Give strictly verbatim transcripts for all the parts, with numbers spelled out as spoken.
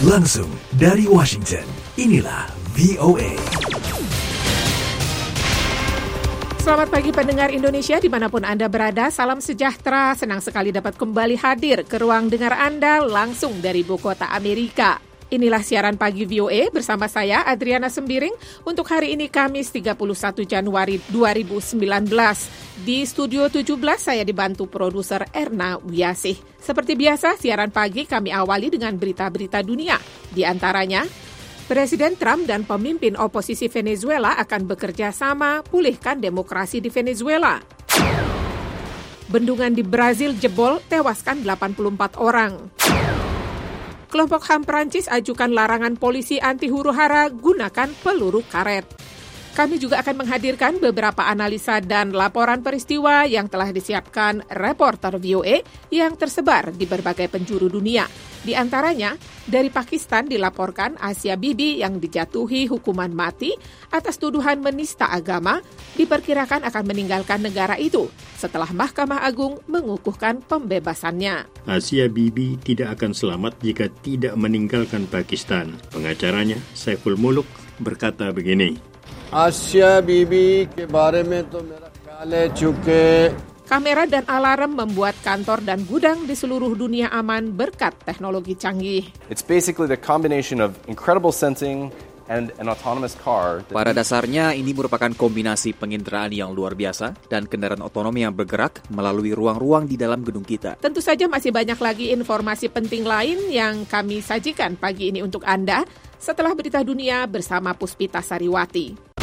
Langsung dari Washington, inilah V O A. Selamat pagi pendengar Indonesia dimanapun Anda berada, salam sejahtera, senang sekali dapat kembali hadir ke ruang dengar Anda langsung dari ibu kota Amerika. Inilah siaran pagi V O A bersama saya Adriana Sembiring untuk hari ini Kamis tiga puluh satu Januari dua ribu sembilan belas. Di Studio tujuh belas saya dibantu produser Erna Wiyasih. Seperti biasa siaran pagi kami awali dengan berita-berita dunia. Di antaranya, Presiden Trump dan pemimpin oposisi Venezuela akan bekerja sama pulihkan demokrasi di Venezuela. Bendungan di Brazil jebol, tewaskan delapan puluh empat orang. Kelompok H A M Prancis ajukan larangan polisi anti huru-hara gunakan peluru karet. Kami juga akan menghadirkan beberapa analisa dan laporan peristiwa yang telah disiapkan reporter V O A yang tersebar di berbagai penjuru dunia. Di antaranya, dari Pakistan dilaporkan Asia Bibi yang dijatuhi hukuman mati atas tuduhan menista agama diperkirakan akan meninggalkan negara itu setelah Mahkamah Agung mengukuhkan pembebasannya. Asia Bibi tidak akan selamat jika tidak meninggalkan Pakistan. Pengacaranya, Saiful Muluk, berkata begini. Asia Bibi ke bare mein to mera khayal hai chunke kamera dan alarm membuat kantor dan gudang di seluruh dunia aman berkat teknologi canggih. It's basically the combination of incredible sensing and an autonomous car. Pada dasarnya ini merupakan kombinasi penginderaan yang luar biasa dan kendaraan otonom yang bergerak melalui ruang-ruang di dalam gedung kita. Tentu saja masih banyak lagi informasi penting lain yang kami sajikan pagi ini untuk Anda setelah berita dunia bersama Puspita Sariwati.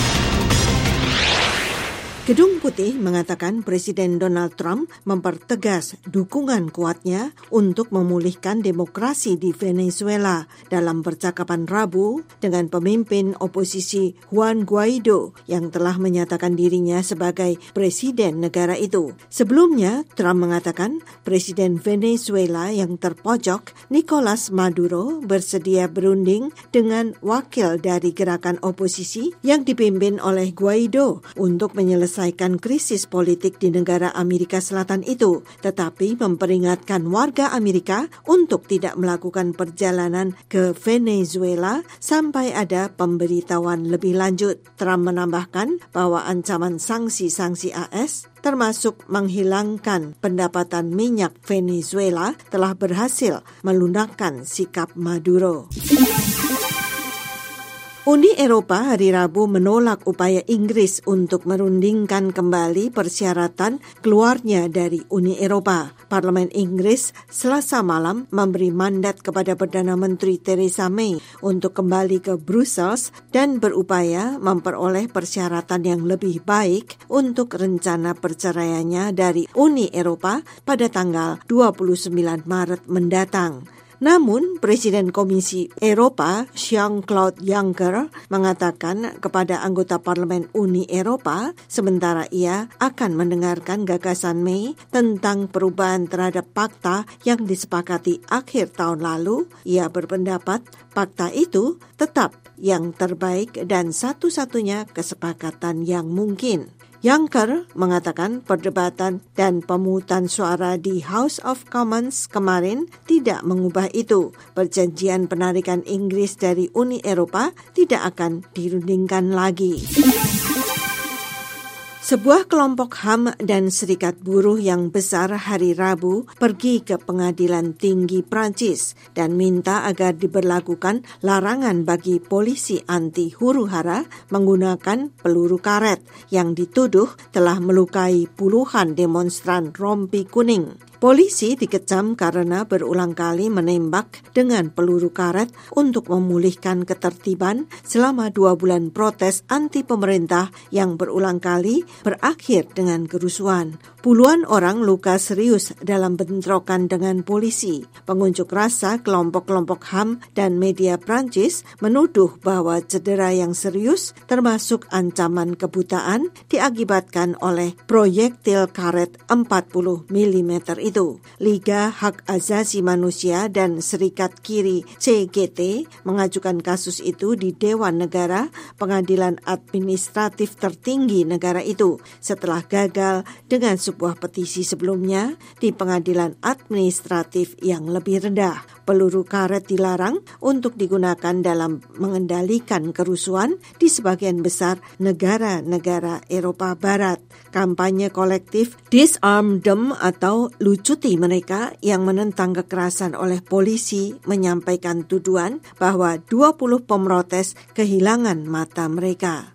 Gedung Putih mengatakan Presiden Donald Trump mempertegas dukungan kuatnya untuk memulihkan demokrasi di Venezuela dalam percakapan Rabu dengan pemimpin oposisi Juan Guaido yang telah menyatakan dirinya sebagai presiden negara itu. Sebelumnya, Trump mengatakan Presiden Venezuela yang terpojok, Nicolas Maduro, bersedia berunding dengan wakil dari gerakan oposisi yang dipimpin oleh Guaido untuk menyelesaikan menyelesaikan krisis politik di negara Amerika Selatan itu, tetapi memperingatkan warga Amerika untuk tidak melakukan perjalanan ke Venezuela sampai ada pemberitahuan lebih lanjut. Trump menambahkan bahwa ancaman sanksi-sanksi A S termasuk menghilangkan pendapatan minyak Venezuela telah berhasil melunakkan sikap Maduro. Uni Eropa hari Rabu menolak upaya Inggris untuk merundingkan kembali persyaratan keluarnya dari Uni Eropa. Parlemen Inggris Selasa malam memberi mandat kepada Perdana Menteri Theresa May untuk kembali ke Brussels dan berupaya memperoleh persyaratan yang lebih baik untuk rencana perceraiannya dari Uni Eropa pada tanggal dua puluh sembilan Maret mendatang. Namun, Presiden Komisi Eropa Jean-Claude Juncker mengatakan kepada anggota Parlemen Uni Eropa sementara ia akan mendengarkan gagasan May tentang perubahan terhadap Pakta yang disepakati akhir tahun lalu. Ia berpendapat Pakta itu tetap yang terbaik dan satu-satunya kesepakatan yang mungkin. Juncker mengatakan perdebatan dan pemungutan suara di House of Commons kemarin tidak mengubah itu. Perjanjian penarikan Inggris dari Uni Eropa tidak akan dirundingkan lagi. Sebuah kelompok H A M dan serikat buruh yang besar hari Rabu pergi ke pengadilan tinggi Prancis dan minta agar diberlakukan larangan bagi polisi anti huru-hara menggunakan peluru karet yang dituduh telah melukai puluhan demonstran rompi kuning. Polisi dikecam karena berulang kali menembak dengan peluru karet untuk memulihkan ketertiban selama dua bulan protes anti pemerintah yang berulang kali berakhir dengan kerusuhan. Puluhan orang luka serius dalam bentrokan dengan polisi. Pengunjuk rasa kelompok-kelompok H A M dan media Prancis menuduh bahwa cedera yang serius termasuk ancaman kebutaan diakibatkan oleh proyektil karet empat puluh milimeter itu. Liga Hak Asasi Manusia dan Serikat Kiri C G T mengajukan kasus itu di Dewan Negara, pengadilan administratif tertinggi negara itu, setelah gagal dengan sebuah petisi sebelumnya di pengadilan administratif yang lebih rendah. peluru karet dilarang untuk digunakan dalam mengendalikan kerusuhan di sebagian besar negara-negara Eropa Barat. Kampanye kolektif Disarm Them atau lucuti mereka yang menentang kekerasan oleh polisi menyampaikan tuduhan bahwa dua puluh pemrotes kehilangan mata mereka.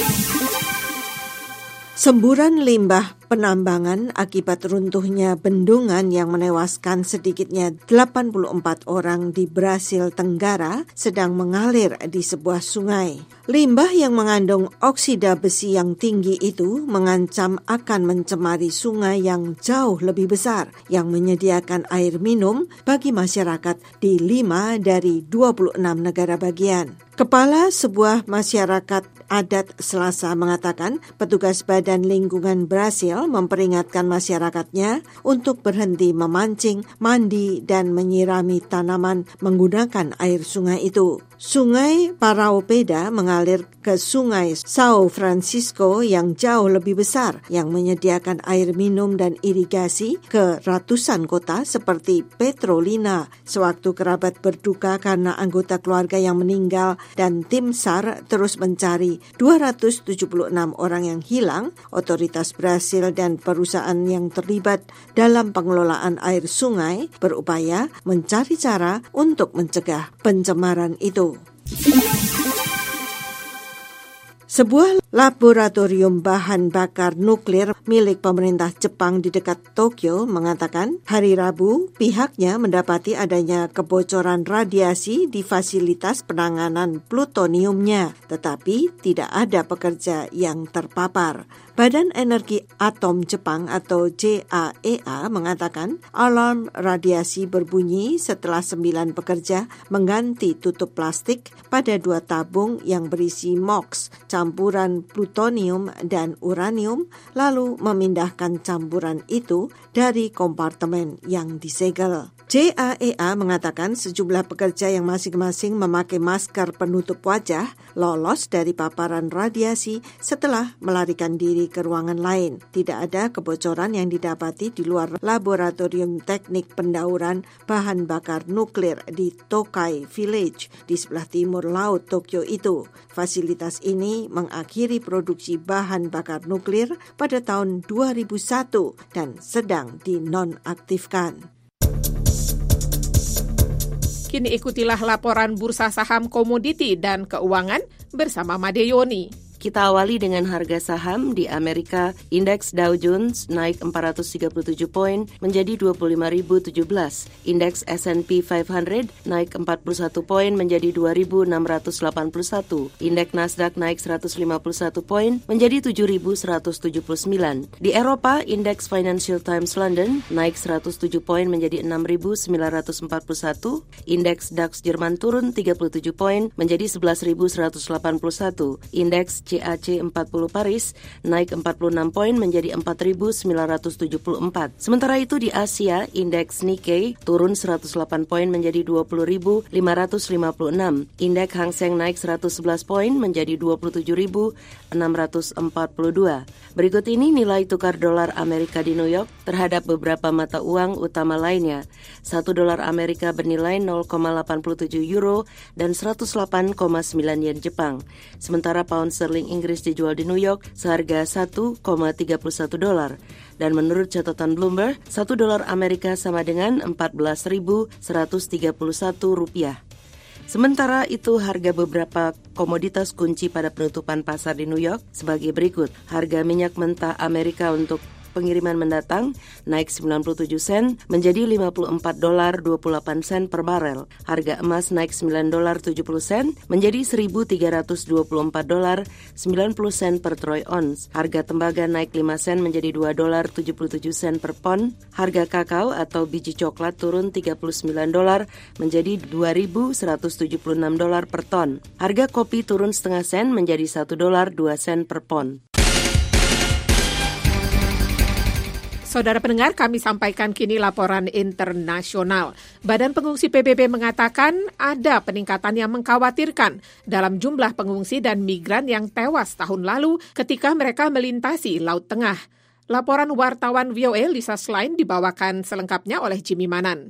Semburan limbah penambangan akibat runtuhnya bendungan yang menewaskan sedikitnya delapan puluh empat orang di Brasil Tenggara sedang mengalir di sebuah sungai. Limbah yang mengandung oksida besi yang tinggi itu mengancam akan mencemari sungai yang jauh lebih besar yang menyediakan air minum bagi masyarakat di lima dari dua puluh enam negara bagian. Kepala sebuah masyarakat adat Selasa mengatakan petugas Badan Lingkungan Brasil memperingatkan masyarakatnya untuk berhenti memancing, mandi, dan menyirami tanaman menggunakan air sungai itu. Sungai Paraopeda mengalir ke sungai São Francisco yang jauh lebih besar yang menyediakan air minum dan irigasi ke ratusan kota seperti Petrolina. Sewaktu kerabat berduka karena anggota keluarga yang meninggal dan tim S A R terus mencari dua ratus tujuh puluh enam orang yang hilang, otoritas Brasil dan perusahaan yang terlibat dalam pengelolaan air sungai berupaya mencari cara untuk mencegah pencemaran itu. Sebuah laboratorium bahan bakar nuklir milik pemerintah Jepang di dekat Tokyo mengatakan hari Rabu pihaknya mendapati adanya kebocoran radiasi di fasilitas penanganan plutoniumnya, tetapi tidak ada pekerja yang terpapar. Badan Energi Atom Jepang atau J A E A mengatakan alarm radiasi berbunyi setelah sembilan pekerja mengganti tutup plastik pada dua tabung yang berisi M O X, campuran plutonium dan uranium, lalu memindahkan campuran itu dari kompartemen yang disegel. J A E A mengatakan sejumlah pekerja yang masing-masing memakai masker penutup wajah lolos dari paparan radiasi setelah melarikan diri ke ruangan lain. Tidak ada kebocoran yang didapati di luar laboratorium teknik pendauran bahan bakar nuklir di Tokai Village di sebelah timur laut Tokyo itu. Fasilitas ini mengakhiri produksi bahan bakar nuklir pada tahun dua ribu satu dan sedang dinonaktifkan. Kini ikutilah laporan bursa saham komoditi dan keuangan bersama Made Yoni. Kita awali dengan harga saham di Amerika. Indeks Dow Jones naik empat ratus tiga puluh tujuh poin menjadi dua puluh lima ribu tujuh belas. Indeks S and P lima ratus naik empat puluh satu poin menjadi dua ribu enam ratus delapan puluh satu. Indeks Nasdaq naik seratus lima puluh satu poin menjadi tujuh ribu seratus tujuh puluh sembilan. Di Eropa, indeks Financial Times London naik seratus tujuh poin menjadi enam ribu sembilan ratus empat puluh satu. Indeks DAX Jerman turun tiga puluh tujuh poin menjadi sebelas ribu seratus delapan puluh satu. Indeks C A C empat puluh Paris naik empat puluh enam poin menjadi empat ribu sembilan ratus tujuh puluh empat. Sementara itu di Asia, indeks Nikkei turun seratus delapan poin menjadi dua puluh ribu lima ratus lima puluh enam. Indeks Hang Seng naik seratus sebelas poin menjadi dua puluh tujuh ribu enam ratus empat puluh dua. Berikut ini nilai tukar dolar Amerika di New York terhadap beberapa mata uang utama lainnya. Satu dolar Amerika bernilai nol koma delapan tujuh euro dan seratus delapan koma sembilan yen Jepang. Sementara pound sterling Inggris dijual di New York seharga satu koma tiga satu dolar. Dan menurut catatan Bloomberg, satu dolar Amerika sama dengan empat belas ribu seratus tiga puluh satu rupiah. Sementara itu, harga beberapa komoditas kunci pada penutupan pasar di New York sebagai berikut. Harga minyak mentah Amerika untuk pengiriman mendatang naik sembilan puluh tujuh sen menjadi lima puluh empat dolar dua puluh delapan sen per barel. Harga emas naik sembilan dolar tujuh puluh sen menjadi seribu tiga ratus dua puluh empat dolar sembilan puluh sen per troy ounce. Harga tembaga naik lima sen menjadi dua dolar tujuh puluh tujuh sen per pon. Harga kakao atau biji coklat turun tiga puluh sembilan dolar menjadi dua ribu seratus tujuh puluh enam dolar per ton. Harga kopi turun setengah sen menjadi satu dolar dua sen per pon. Saudara pendengar, kami sampaikan kini laporan internasional. Badan Pengungsi P B B mengatakan ada peningkatan yang mengkhawatirkan dalam jumlah pengungsi dan migran yang tewas tahun lalu ketika mereka melintasi Laut Tengah. Laporan wartawan V O A Lisa Schlein dibawakan selengkapnya oleh Jimmy Manan.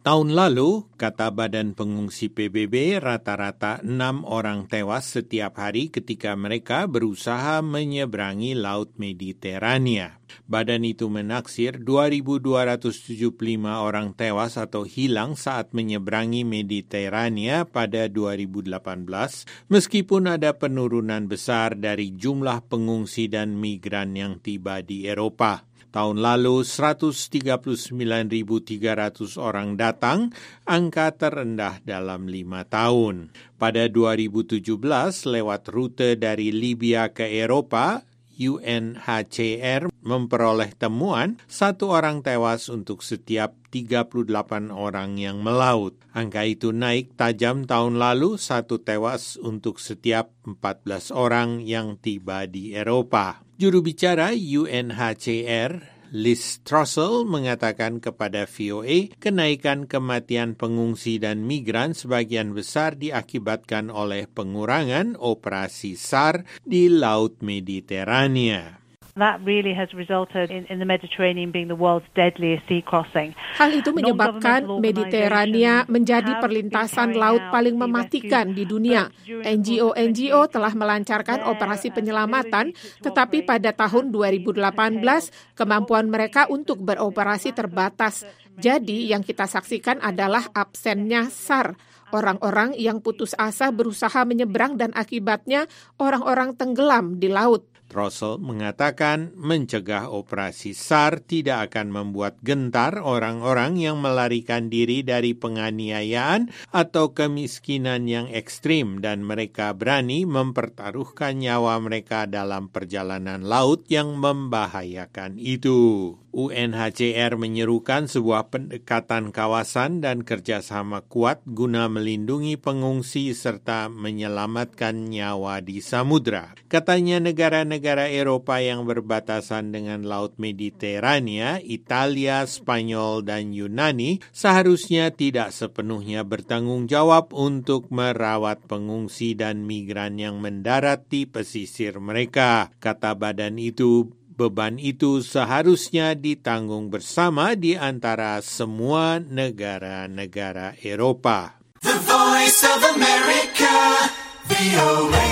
Tahun lalu, kata Badan Pengungsi P B B, rata-rata enam orang tewas setiap hari ketika mereka berusaha menyeberangi Laut Mediterania. Badan itu menaksir dua ribu dua ratus tujuh puluh lima orang tewas atau hilang saat menyeberangi Mediterania pada dua ribu delapan belas, meskipun ada penurunan besar dari jumlah pengungsi dan migran yang tiba di Eropa. Tahun lalu seratus tiga puluh sembilan ribu tiga ratus orang datang, angka terendah dalam lima tahun. Pada dua ribu tujuh belas, lewat rute dari Libya ke Eropa, U N H C R memperoleh temuan satu orang tewas untuk setiap tiga puluh delapan orang yang melaut. Angka itu naik tajam tahun lalu, satu tewas untuk setiap empat belas orang yang tiba di Eropa. Juru bicara U N H C R, Liz Trussell, mengatakan kepada V O A, kenaikan kematian pengungsi dan migran sebagian besar diakibatkan oleh pengurangan operasi S A R di Laut Mediterania. That really has resulted in, in the Mediterranean being the world's deadliest sea crossing. Hal itu menyebabkan Mediterania menjadi perlintasan laut paling mematikan di dunia. N G O-N G O telah melancarkan operasi penyelamatan, tetapi pada tahun dua ribu delapan belas kemampuan mereka untuk beroperasi terbatas. Jadi yang kita saksikan adalah absennya S A R. Orang-orang yang putus asa berusaha menyeberang dan akibatnya orang-orang tenggelam di laut. Trussell mengatakan mencegah operasi S A R tidak akan membuat gentar orang-orang yang melarikan diri dari penganiayaan atau kemiskinan yang ekstrim dan mereka berani mempertaruhkan nyawa mereka dalam perjalanan laut yang membahayakan itu. U N H C R menyerukan sebuah pendekatan kawasan dan kerjasama kuat guna melindungi pengungsi serta menyelamatkan nyawa di samudra. Katanya negara-negara Eropa yang berbatasan dengan Laut Mediterania, Italia, Spanyol, dan Yunani seharusnya tidak sepenuhnya bertanggung jawab untuk merawat pengungsi dan migran yang mendarat di pesisir mereka. Kata badan itu, beban itu seharusnya ditanggung bersama di antara semua negara-negara Eropa. The Voice of America, V O A.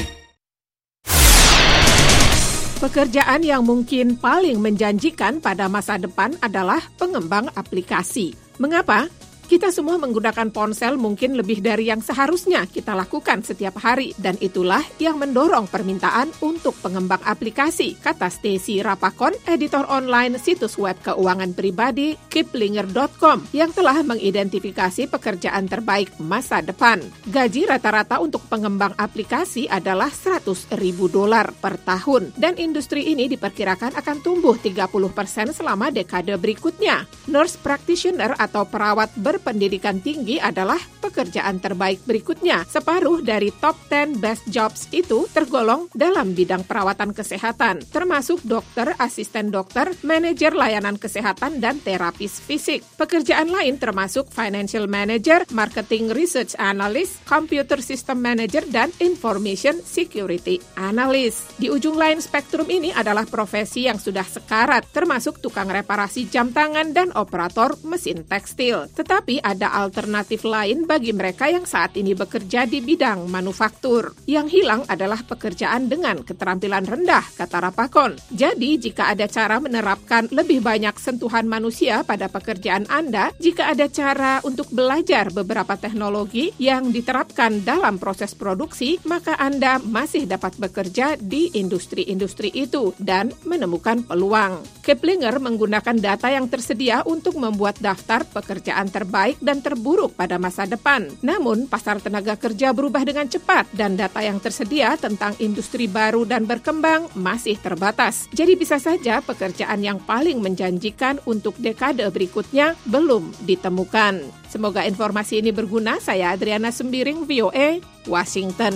Pekerjaan yang mungkin paling menjanjikan pada masa depan adalah pengembang aplikasi. Mengapa? Kita semua menggunakan ponsel mungkin lebih dari yang seharusnya kita lakukan setiap hari, dan itulah yang mendorong permintaan untuk pengembang aplikasi, kata Stacy Rapakon, editor online situs web keuangan pribadi Kiplinger dot com, yang telah mengidentifikasi pekerjaan terbaik masa depan. Gaji rata-rata untuk pengembang aplikasi adalah seratus ribu dolar per tahun, dan industri ini diperkirakan akan tumbuh tiga puluh persen selama dekade berikutnya. Nurse practitioner atau perawat ber pendidikan tinggi adalah pekerjaan terbaik berikutnya. Separuh dari top sepuluh best jobs itu tergolong dalam bidang perawatan kesehatan, termasuk dokter, asisten dokter, manajer layanan kesehatan, dan terapis fisik. Pekerjaan lain termasuk financial manager, marketing research analyst, computer system manager, dan information security analyst. Di ujung lain spektrum ini adalah profesi yang sudah sekarat, termasuk tukang reparasi jam tangan dan operator mesin tekstil. Tetapi ada alternatif lain bagi mereka yang saat ini bekerja di bidang manufaktur. Yang hilang adalah pekerjaan dengan keterampilan rendah, kata Rapakon. Jadi, jika ada cara menerapkan lebih banyak sentuhan manusia pada pekerjaan Anda, jika ada cara untuk belajar beberapa teknologi yang diterapkan dalam proses produksi, maka Anda masih dapat bekerja di industri-industri itu dan menemukan peluang. Kiplinger menggunakan data yang tersedia untuk membuat daftar pekerjaan terbaik dan terburuk pada masa depan. Namun, pasar tenaga kerja berubah dengan cepat dan data yang tersedia tentang industri baru dan berkembang masih terbatas. Jadi bisa saja pekerjaan yang paling menjanjikan untuk dekade berikutnya belum ditemukan. Semoga informasi ini berguna. Saya Adriana Sembiring, V O A, Washington.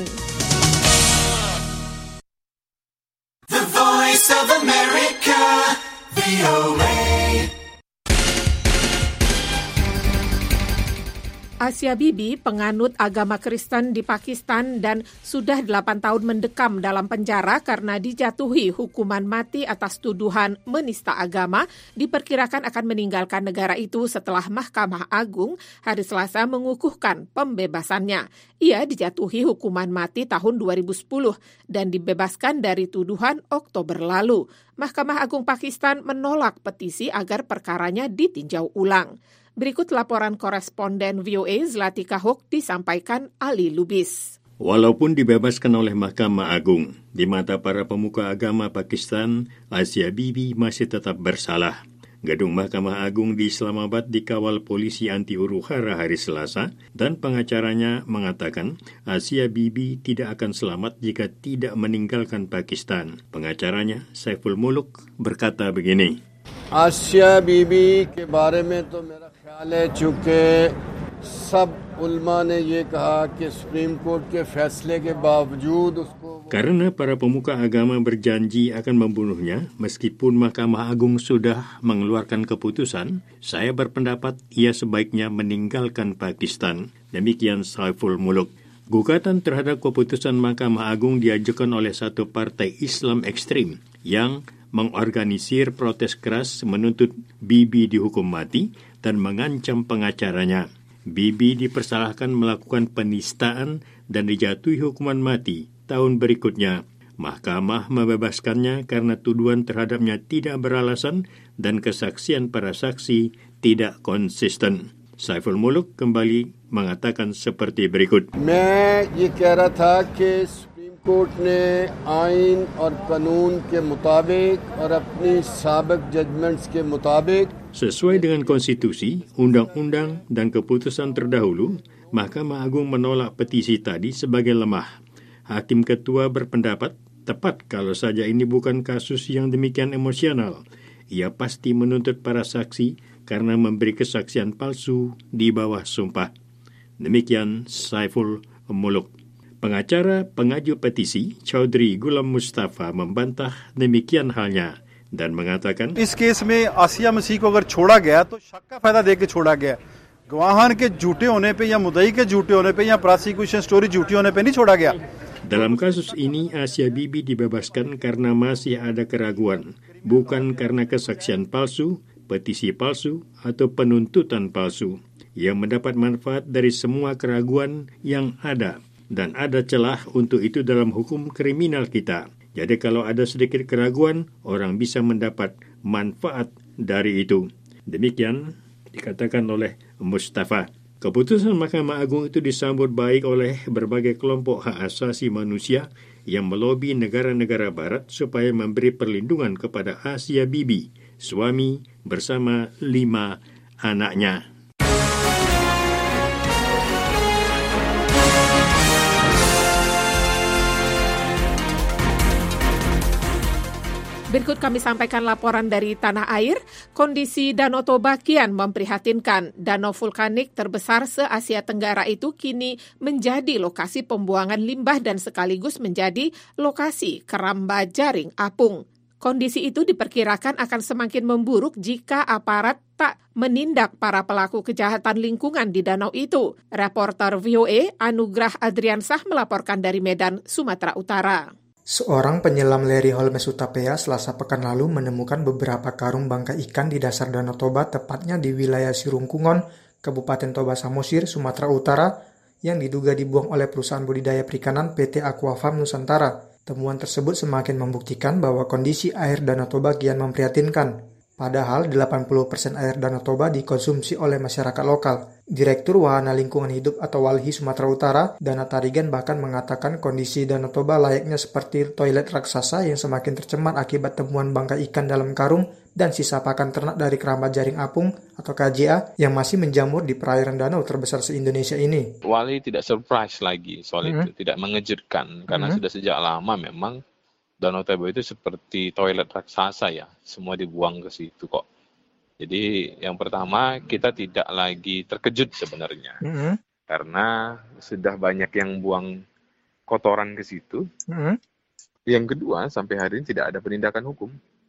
The Voice of America, V O A. Asia Bibi, penganut agama Kristen di Pakistan dan sudah delapan tahun mendekam dalam penjara karena dijatuhi hukuman mati atas tuduhan menista agama, diperkirakan akan meninggalkan negara itu setelah Mahkamah Agung hari Selasa mengukuhkan pembebasannya. Ia dijatuhi hukuman mati tahun dua ribu sepuluh dan dibebaskan dari tuduhan Oktober lalu. Mahkamah Agung Pakistan menolak petisi agar perkaranya ditinjau ulang. Berikut laporan koresponden V O A Zlatika Hock disampaikan Ali Lubis. Walaupun dibebaskan oleh Mahkamah Agung, di mata para pemuka agama Pakistan, Asia Bibi masih tetap bersalah. Gedung Mahkamah Agung di Islamabad dikawal polisi anti huru-hara hari Selasa dan pengacaranya mengatakan Asia Bibi tidak akan selamat jika tidak meninggalkan Pakistan. Pengacaranya, Saiful Muluk, berkata begini. आसिया बीबी के बारे में तो मेरा ख्याल है चूँकि सब उल्मा ने ये कहा कि सुप्रीम कोर्ट के फैसले के बावजूद उसको Karena para pemuka agama berjanji akan membunuhnya meskipun Mahkamah Agung sudah mengeluarkan keputusan, saya berpendapat ia sebaiknya meninggalkan Pakistan. Demikian Saiful Muluk. Gugatan terhadap keputusan Mahkamah Agung diajukan oleh satu partai Islam ekstrim yang mengorganisir protes keras menuntut Bibi dihukum mati dan mengancam pengacaranya. Bibi dipersalahkan melakukan penistaan dan dijatuhi hukuman mati tahun berikutnya. Mahkamah membebaskannya karena tuduhan terhadapnya tidak beralasan dan kesaksian para saksi tidak konsisten. Saiful Muluk kembali mengatakan seperti berikut. मैं ये कह रहा था कि supreme court ने आइन और कानून के मुताबिक और अपनी साबिक जजमेंट्स के मुताबिक Sesuai dengan konstitusi, undang-undang dan keputusan terdahulu, Mahkamah Agung menolak petisi tadi sebagai lemah. Hakim ketua berpendapat tepat kalau saja ini bukan kasus yang demikian emosional. Ia pasti menuntut para saksi karena memberi kesaksian palsu di bawah sumpah. Demikian Saiful Muluk. Pengacara pengaju petisi, Chaudhry Ghulam Mustafa, membantah demikian halnya dan mengatakan, इस case में आसिया मसीह को अगर छोड़ा गया तो शक का फायदा देकर छोड़ा गया. गवाहान के झूठे होने पे या मुद्दई के झूठे होने पे या प्रोसिक्यूशन स्टोरी झूठी होने पे नहीं छोड़ा गया. Dalam kasus ini, Asia Bibi dibebaskan karena masih ada keraguan, bukan karena kesaksian palsu, petisi palsu, atau penuntutan palsu. Ia mendapat manfaat dari semua keraguan yang ada, dan ada celah untuk itu dalam hukum kriminal kita. Jadi kalau ada sedikit keraguan, orang bisa mendapat manfaat dari itu. Demikian dikatakan oleh Mustafa. Keputusan Mahkamah Agung itu disambut baik oleh berbagai kelompok hak asasi manusia yang melobi negara-negara barat supaya memberi perlindungan kepada Asia Bibi, suami bersama lima anaknya. Berikut kami sampaikan laporan dari tanah air. Kondisi Danau Toba kian memprihatinkan. Danau vulkanik terbesar se-Asia Tenggara itu kini menjadi lokasi pembuangan limbah dan sekaligus menjadi lokasi keramba jaring apung. Kondisi itu diperkirakan akan semakin memburuk jika aparat tak menindak para pelaku kejahatan lingkungan di danau itu. Reporter V O A Anugrah Adriansah melaporkan dari Medan, Sumatera Utara. Seorang penyelam Larry Holmes Utapea Selasa pekan lalu menemukan beberapa karung bangkai ikan di dasar Danau Toba, tepatnya di wilayah Sirungkungon, Kabupaten Toba Samosir, Sumatera Utara, yang diduga dibuang oleh perusahaan budidaya perikanan P T Aquafarm Nusantara. Temuan tersebut semakin membuktikan bahwa kondisi air Danau Toba kian memprihatinkan. Padahal delapan puluh persen air Danau Toba dikonsumsi oleh masyarakat lokal. Direktur Wahana Lingkungan Hidup atau Walhi Sumatera Utara, Dana Tarigan bahkan mengatakan kondisi Danau Toba layaknya seperti toilet raksasa yang semakin tercemar akibat temuan bangkai ikan dalam karung dan sisa pakan ternak dari keramba jaring apung atau K J A yang masih menjamur di perairan danau terbesar se-Indonesia ini. Walhi tidak surprise lagi soal mm-hmm. itu, tidak mengejutkan karena mm-hmm. sudah sejak lama memang Danau Toba itu seperti toilet raksasa ya, semua dibuang ke situ kok. Jadi yang pertama kita tidak lagi terkejut sebenarnya, mm-hmm. karena sudah banyak yang buang kotoran ke situ. Mm-hmm. Yang kedua sampai hari ini tidak ada penindakan hukum.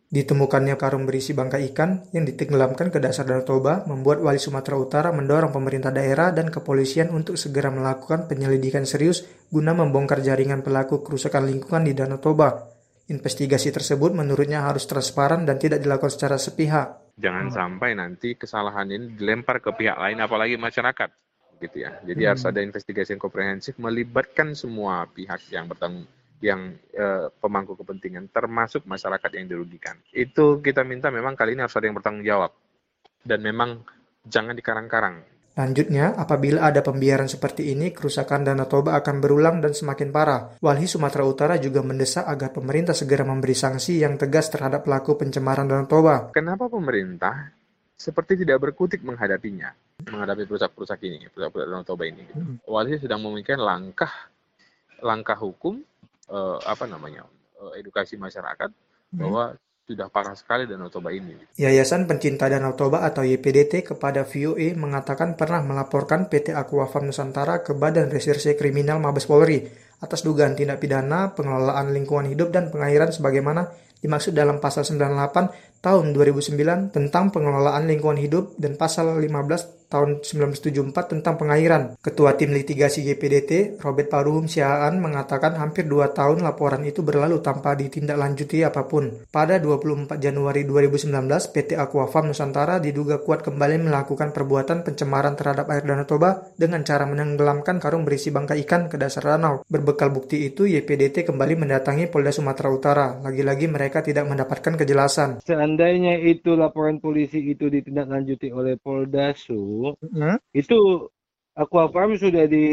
Ditemukannya karung berisi bangkai ikan yang ditenggelamkan ke dasar Danau Toba membuat Wali Sumatera Utara mendorong pemerintah daerah dan kepolisian untuk segera melakukan penyelidikan serius guna membongkar jaringan pelaku kerusakan lingkungan di Danau Toba. Investigasi tersebut menurutnya harus transparan dan tidak dilakukan secara sepihak. Jangan sampai nanti kesalahan ini dilempar ke pihak lain, apalagi masyarakat, gitu ya. Jadi hmm. harus ada investigasi yang komprehensif, melibatkan semua pihak yang bertanggung yang eh, pemangku kepentingan, termasuk masyarakat yang dirugikan. Itu kita minta memang kali ini harus ada yang bertanggung jawab. Dan memang jangan dikarang-karang. Lanjutnya, apabila ada pembiaran seperti ini, kerusakan Danau Toba akan berulang dan semakin parah. Walhi Sumatera Utara juga mendesak agar pemerintah segera memberi sanksi yang tegas terhadap pelaku pencemaran Danau Toba. Kenapa pemerintah seperti tidak berkutik menghadapinya, menghadapi perusak-perusak ini, perusak-perusak Danau Toba ini? Gitu. Hmm. Walhi sedang memikirkan langkah, langkah hukum, Uh, apa namanya uh, edukasi masyarakat hmm. bahwa sudah parah sekali Danau Toba ini. Yayasan Pencinta Danau Toba atau Y P D T kepada V O A mengatakan pernah melaporkan P T Aquafarm Nusantara ke Badan Reserse Kriminal Mabes Polri atas dugaan tindak pidana pengelolaan lingkungan hidup dan pengairan sebagaimana dimaksud dalam pasal sembilan puluh delapan tahun dua ribu sembilan tentang pengelolaan lingkungan hidup dan pasal lima belas tahun seribu sembilan ratus tujuh puluh empat tentang pengairan. Ketua Tim Litigasi Y P D T, Robert Paruhum Siaan, mengatakan hampir dua tahun laporan itu berlalu tanpa ditindaklanjuti apapun. Pada dua puluh empat Januari dua ribu sembilan belas, P T Aquafarm Nusantara diduga kuat kembali melakukan perbuatan pencemaran terhadap air Danau Toba dengan cara menenggelamkan karung berisi bangkai ikan ke dasar danau. Berbekal bukti itu, Y P D T kembali mendatangi Polda Sumatera Utara. Lagi-lagi mereka tidak mendapatkan kejelasan. Seandainya itu laporan polisi itu ditindaklanjuti oleh Polda Su, hmm? itu Aquafarm sudah di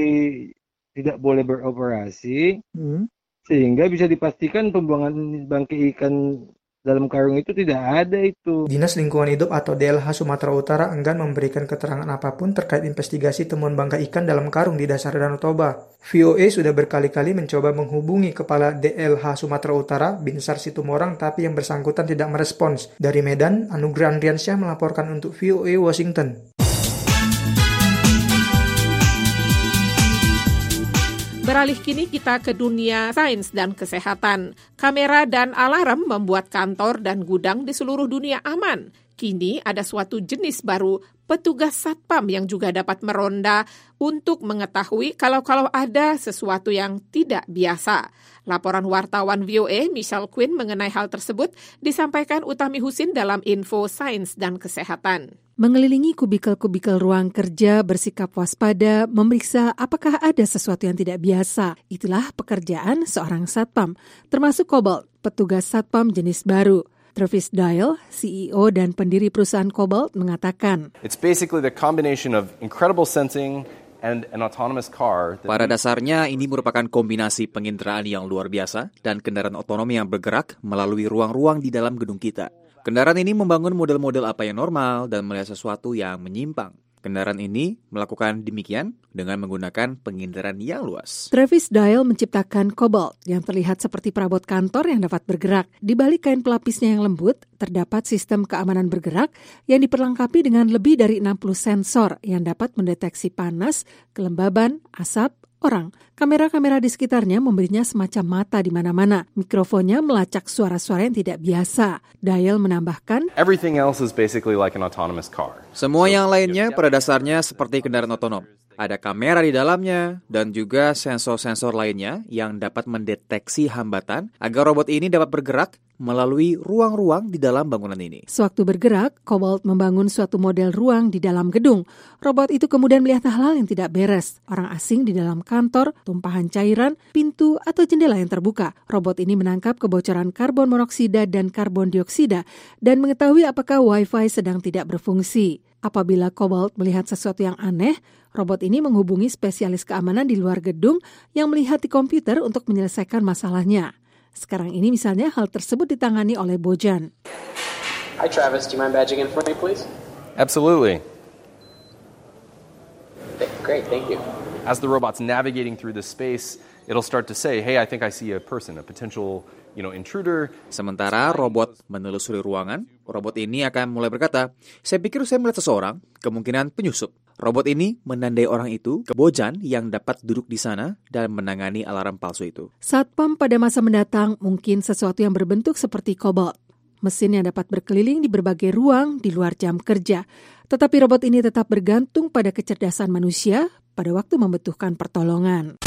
tidak boleh beroperasi, hmm? sehingga bisa dipastikan pembuangan bangkai ikan dalam karung itu tidak ada itu. Dinas Lingkungan Hidup atau D L H Sumatera Utara enggan memberikan keterangan apapun terkait investigasi temuan bangkai ikan dalam karung di dasar Danau Toba. V O A sudah berkali-kali mencoba menghubungi Kepala D L H Sumatera Utara, Binsar Situmorang, tapi yang bersangkutan tidak merespons. Dari Medan, Anugrah Andriansyah melaporkan untuk V O A Washington. Beralih kini kita ke dunia sains dan kesehatan. Kamera dan alarm membuat kantor dan gudang di seluruh dunia aman. Kini ada suatu jenis baru, petugas satpam yang juga dapat meronda untuk mengetahui kalau-kalau ada sesuatu yang tidak biasa. Laporan wartawan V O A Michelle Quinn mengenai hal tersebut disampaikan Utami Husin dalam Info Sains dan Kesehatan. Mengelilingi kubikel-kubikel ruang kerja, bersikap waspada, memeriksa apakah ada sesuatu yang tidak biasa. Itulah pekerjaan seorang satpam, termasuk Cobalt, petugas satpam jenis baru. Travis Dial, C E O dan pendiri perusahaan Cobalt, mengatakan, It's basically the combination of incredible sensing and an autonomous car. Pada dasarnya, ini merupakan kombinasi penginderaan yang luar biasa dan kendaraan otonom yang bergerak melalui ruang-ruang di dalam gedung kita. Kendaraan ini membangun model-model apa yang normal dan melihat sesuatu yang menyimpang. Kendaraan ini melakukan demikian dengan menggunakan penginderaan yang luas. Travis Dial menciptakan Cobalt yang terlihat seperti perabot kantor yang dapat bergerak. Di balik kain pelapisnya yang lembut, terdapat sistem keamanan bergerak yang diperlengkapi dengan lebih dari enam puluh sensor yang dapat mendeteksi panas, kelembaban, asap, orang. Kamera-kamera di sekitarnya memberinya semacam mata di mana-mana. Mikrofonnya melacak suara-suara yang tidak biasa. Dial menambahkan, Everything else is basically like an autonomous car. Semua yang lainnya pada dasarnya seperti kendaraan otonom. Ada kamera di dalamnya dan juga sensor-sensor lainnya yang dapat mendeteksi hambatan agar robot ini dapat bergerak melalui ruang-ruang di dalam bangunan ini. Sewaktu bergerak, Cobalt membangun suatu model ruang di dalam gedung. Robot itu kemudian melihat hal-hal yang tidak beres. Orang asing di dalam kantor, tumpahan cairan, pintu, atau jendela yang terbuka. Robot ini menangkap kebocoran karbon monoksida dan karbon dioksida dan mengetahui apakah Wi-Fi sedang tidak berfungsi. Apabila Cobalt melihat sesuatu yang aneh, robot ini menghubungi spesialis keamanan di luar gedung yang melihat di komputer untuk menyelesaikan masalahnya. Sekarang ini misalnya hal tersebut ditangani oleh Bojan. Hi Travis, do you mind badging in for me please? Absolutely. Great, thank you. As the robot's navigating through the space, it'll start to say, hey, I think I see a person, a potential, you know, intruder. Sementara robot menelusuri ruangan, robot ini akan mulai berkata, saya pikir saya melihat seseorang, kemungkinan penyusup. Robot ini menandai orang itu ke Bojan yang dapat duduk di sana dan menangani alarm palsu itu. Satpam pada masa mendatang mungkin sesuatu yang berbentuk seperti Cobalt. mesin yang dapat berkeliling di berbagai ruang di luar jam kerja. Tetapi robot ini tetap bergantung pada kecerdasan manusia pada waktu membutuhkan pertolongan.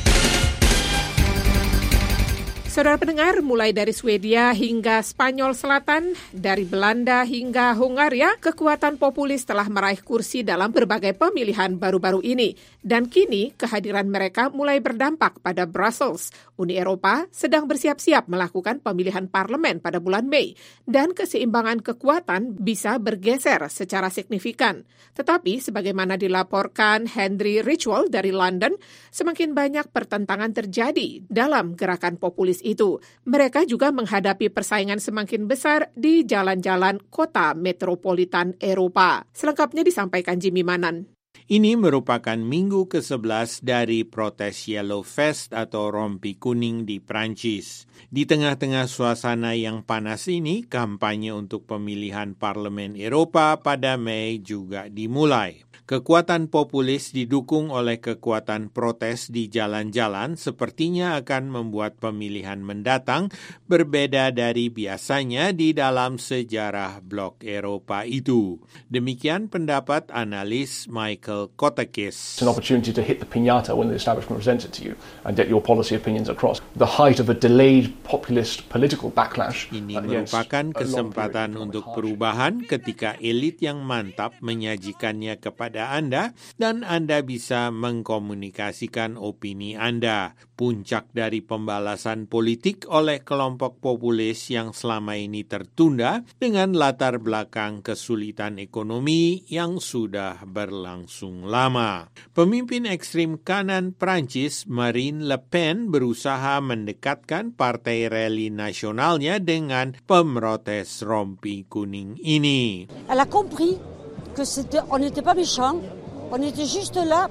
Saudara pendengar, mulai dari Swedia hingga Spanyol Selatan, dari Belanda hingga Hungaria, kekuatan populis telah meraih kursi dalam berbagai pemilihan baru-baru ini. Dan kini kehadiran mereka mulai berdampak pada Brussels. Uni Eropa sedang bersiap-siap melakukan pemilihan parlemen pada bulan Mei. Dan keseimbangan kekuatan bisa bergeser secara signifikan. Tetapi sebagaimana dilaporkan Henry Ridgwell dari London, semakin banyak pertentangan terjadi dalam gerakan populis itu. Mereka juga menghadapi persaingan semakin besar di jalan-jalan kota metropolitan Eropa. Selengkapnya disampaikan Jimmy Manan. Ini merupakan minggu ke-sebelas dari protes Yellow Vest atau rompi kuning di Prancis. Di tengah-tengah suasana yang panas ini, kampanye untuk pemilihan Parlemen Eropa pada Mei juga dimulai. Kekuatan populis didukung oleh kekuatan protes di jalan-jalan sepertinya akan membuat pemilihan mendatang berbeda dari biasanya di dalam sejarah blok Eropa itu. Demikian pendapat analis Michael Kotakis. It's an opportunity to hit the piñata when the establishment presents it to you and get your policy opinions across. The height of a delayed populist political backlash. Ini merupakan kesempatan untuk perubahan ketika elit yang mantap menyajikannya kepada Anda dan Anda bisa mengkomunikasikan opini Anda. Puncak dari pembalasan politik oleh kelompok populis yang selama ini tertunda dengan latar belakang kesulitan ekonomi yang sudah berlangsung lama. Pemimpin ekstrim kanan Prancis, Marine Le Pen, berusaha mendekatkan partai rally nasionalnya dengan pemrotes rompi kuning ini. Elle a compris que c'était, on n'était pas méchants, on était juste là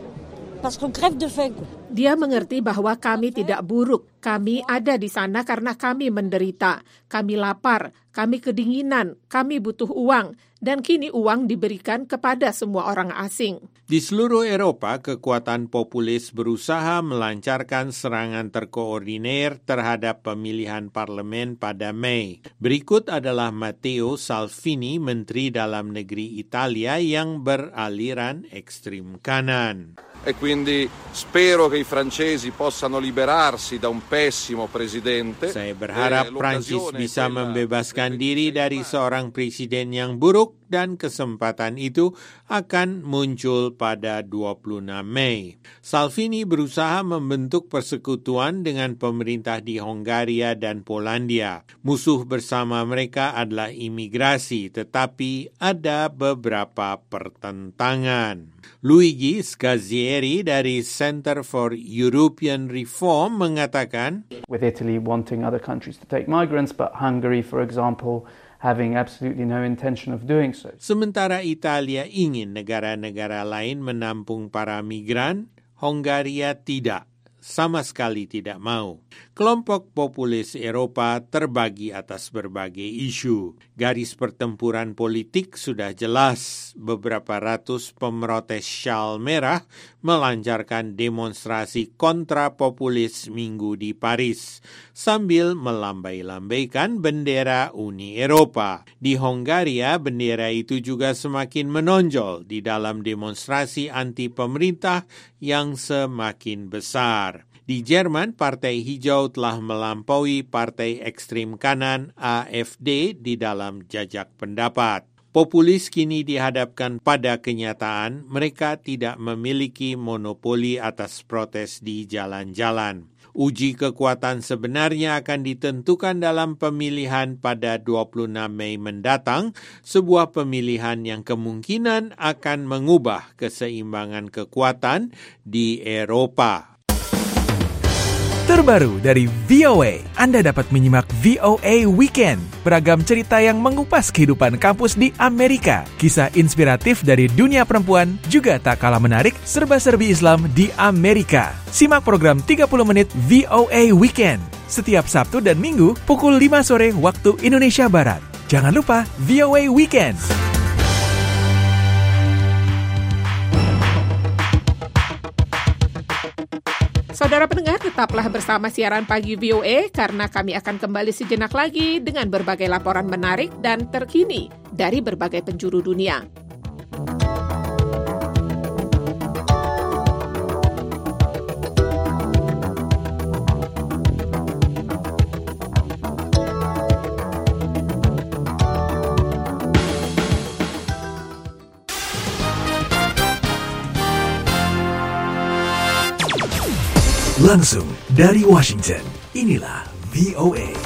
parce qu'on crève de faim. Dia mengerti bahwa kami tidak buruk. Kami ada di sana karena kami menderita. Kami lapar, kami kedinginan, kami butuh uang. Dan kini uang diberikan kepada semua orang asing. Di seluruh Eropa, kekuatan populis berusaha melancarkan serangan terkoordinir terhadap pemilihan parlemen pada Mei. Berikut adalah Matteo Salvini, Menteri Dalam Negeri Italia yang beraliran ekstrim kanan. E quindi spero che i francesi possano liberarsi da un pessimo presidente. Saya berharap Prancis bisa membebaskan diri dari seorang presiden yang buruk dan kesempatan itu akan muncul pada dua puluh enam Mei. Salvini berusaha membentuk persekutuan dengan pemerintah di Hongaria dan Polandia. Musuh bersama mereka adalah imigrasi, tetapi ada beberapa pertentangan. Luigi Scazieri dari Center for European Reform mengatakan, with Italy wanting other countries to take migrants, but Hungary, for example, having absolutely no intention of doing so. Sementara Italia ingin negara-negara lain menampung para migran, Hongaria tidak. Sama sekali tidak mau. Kelompok populis Eropa terbagi atas berbagai isu. Garis pertempuran politik sudah jelas. Beberapa ratus pemrotes syal merah melancarkan demonstrasi kontra populis Minggu di Paris, sambil melambai-lambaikan bendera Uni Eropa. Di Hongaria, bendera itu juga semakin menonjol di dalam demonstrasi anti pemerintah yang semakin besar. Di Jerman, Partai Hijau telah melampaui Partai Ekstrim Kanan A F D di dalam jajak pendapat. Populis kini dihadapkan pada kenyataan mereka tidak memiliki monopoli atas protes di jalan-jalan. Uji kekuatan sebenarnya akan ditentukan dalam pemilihan pada dua puluh enam Mei mendatang, sebuah pemilihan yang kemungkinan akan mengubah keseimbangan kekuatan di Eropa. Terbaru dari V O A, Anda dapat menyimak V O A Weekend, beragam cerita yang mengupas kehidupan kampus di Amerika, kisah inspiratif dari dunia perempuan, juga tak kalah menarik serba-serbi Islam di Amerika. Simak program tiga puluh menit V O A Weekend, setiap Sabtu dan Minggu pukul lima sore waktu Indonesia Barat. Jangan lupa V O A Weekend. Saudara pendengar, tetaplah bersama siaran pagi V O A karena kami akan kembali sejenak lagi dengan berbagai laporan menarik dan terkini dari berbagai penjuru dunia. Langsung dari Washington, inilah V O A.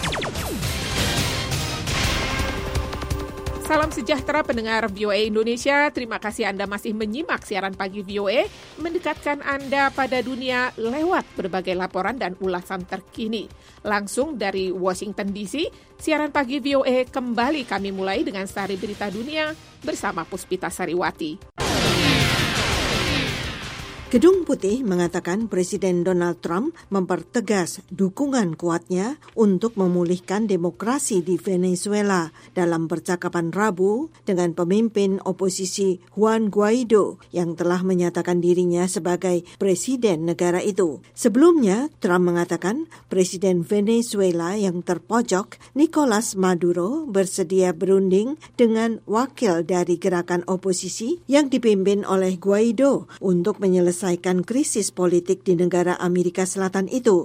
Salam sejahtera pendengar V O A Indonesia, terima kasih Anda masih menyimak siaran pagi V O A, mendekatkan Anda pada dunia lewat berbagai laporan dan ulasan terkini. Langsung dari Washington D C, siaran pagi V O A kembali kami mulai dengan sehari berita dunia bersama Puspita Sariwati. Gedung Putih mengatakan Presiden Donald Trump mempertegas dukungan kuatnya untuk memulihkan demokrasi di Venezuela dalam percakapan Rabu dengan pemimpin oposisi Juan Guaido yang telah menyatakan dirinya sebagai presiden negara itu. Sebelumnya, Trump mengatakan Presiden Venezuela yang terpojok, Nicolas Maduro, bersedia berunding dengan wakil dari gerakan oposisi yang dipimpin oleh Guaido untuk menyelesaikan menyelesaikan krisis politik di negara Amerika Selatan itu.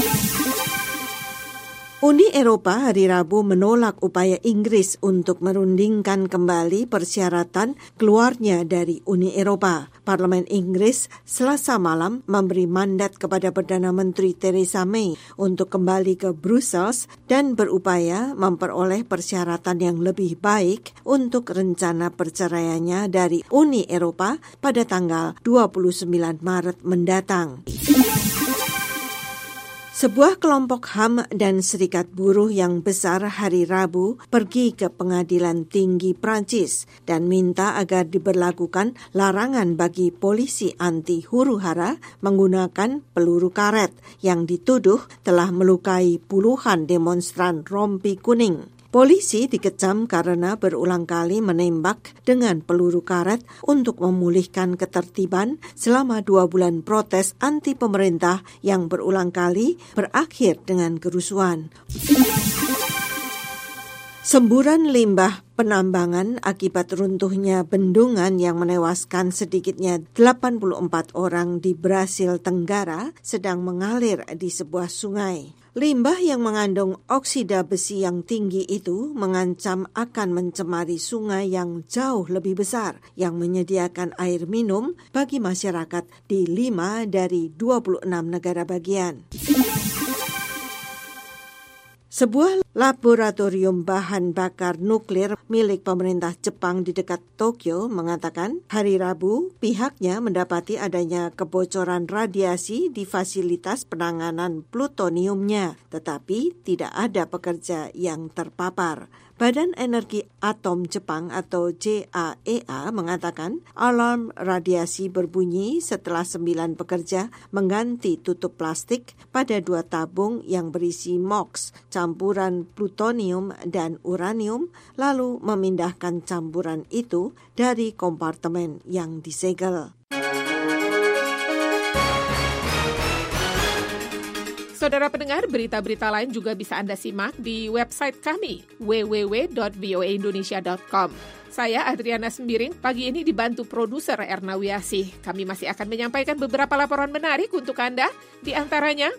Uni Eropa hari Rabu menolak upaya Inggris untuk merundingkan kembali persyaratan keluarnya dari Uni Eropa. Parlemen Inggris Selasa malam memberi mandat kepada Perdana Menteri Theresa May untuk kembali ke Brussels dan berupaya memperoleh persyaratan yang lebih baik untuk rencana perceraiannya dari Uni Eropa pada tanggal dua puluh sembilan Maret mendatang. Sebuah kelompok H A M dan serikat buruh yang besar hari Rabu pergi ke pengadilan tinggi Prancis dan minta agar diberlakukan larangan bagi polisi anti huru-hara menggunakan peluru karet yang dituduh telah melukai puluhan demonstran rompi kuning. Polisi dikecam karena berulang kali menembak dengan peluru karet untuk memulihkan ketertiban selama dua bulan protes anti pemerintah yang berulang kali berakhir dengan kerusuhan. Semburan limbah penambangan akibat runtuhnya bendungan yang menewaskan sedikitnya delapan puluh empat orang di Brasil Tenggara sedang mengalir di sebuah sungai. Limbah yang mengandung oksida besi yang tinggi itu mengancam akan mencemari sungai yang jauh lebih besar yang menyediakan air minum bagi masyarakat di lima dari dua puluh enam negara bagian. Sebuah laboratorium bahan bakar nuklir milik pemerintah Jepang di dekat Tokyo mengatakan hari Rabu pihaknya mendapati adanya kebocoran radiasi di fasilitas penanganan plutoniumnya, tetapi tidak ada pekerja yang terpapar. Badan Energi Atom Jepang atau J A E A mengatakan alarm radiasi berbunyi setelah sembilan pekerja mengganti tutup plastik pada dua tabung yang berisi M O X, campuran plutonium dan uranium, lalu memindahkan campuran itu dari kompartemen yang disegel. Saudara pendengar, berita-berita lain juga bisa Anda simak di website kami w w w dot v o a indonesia dot com. Saya Adriana Sembiring, pagi ini dibantu produser Erna Wiasih. Kami masih akan menyampaikan beberapa laporan menarik untuk Anda, di antaranya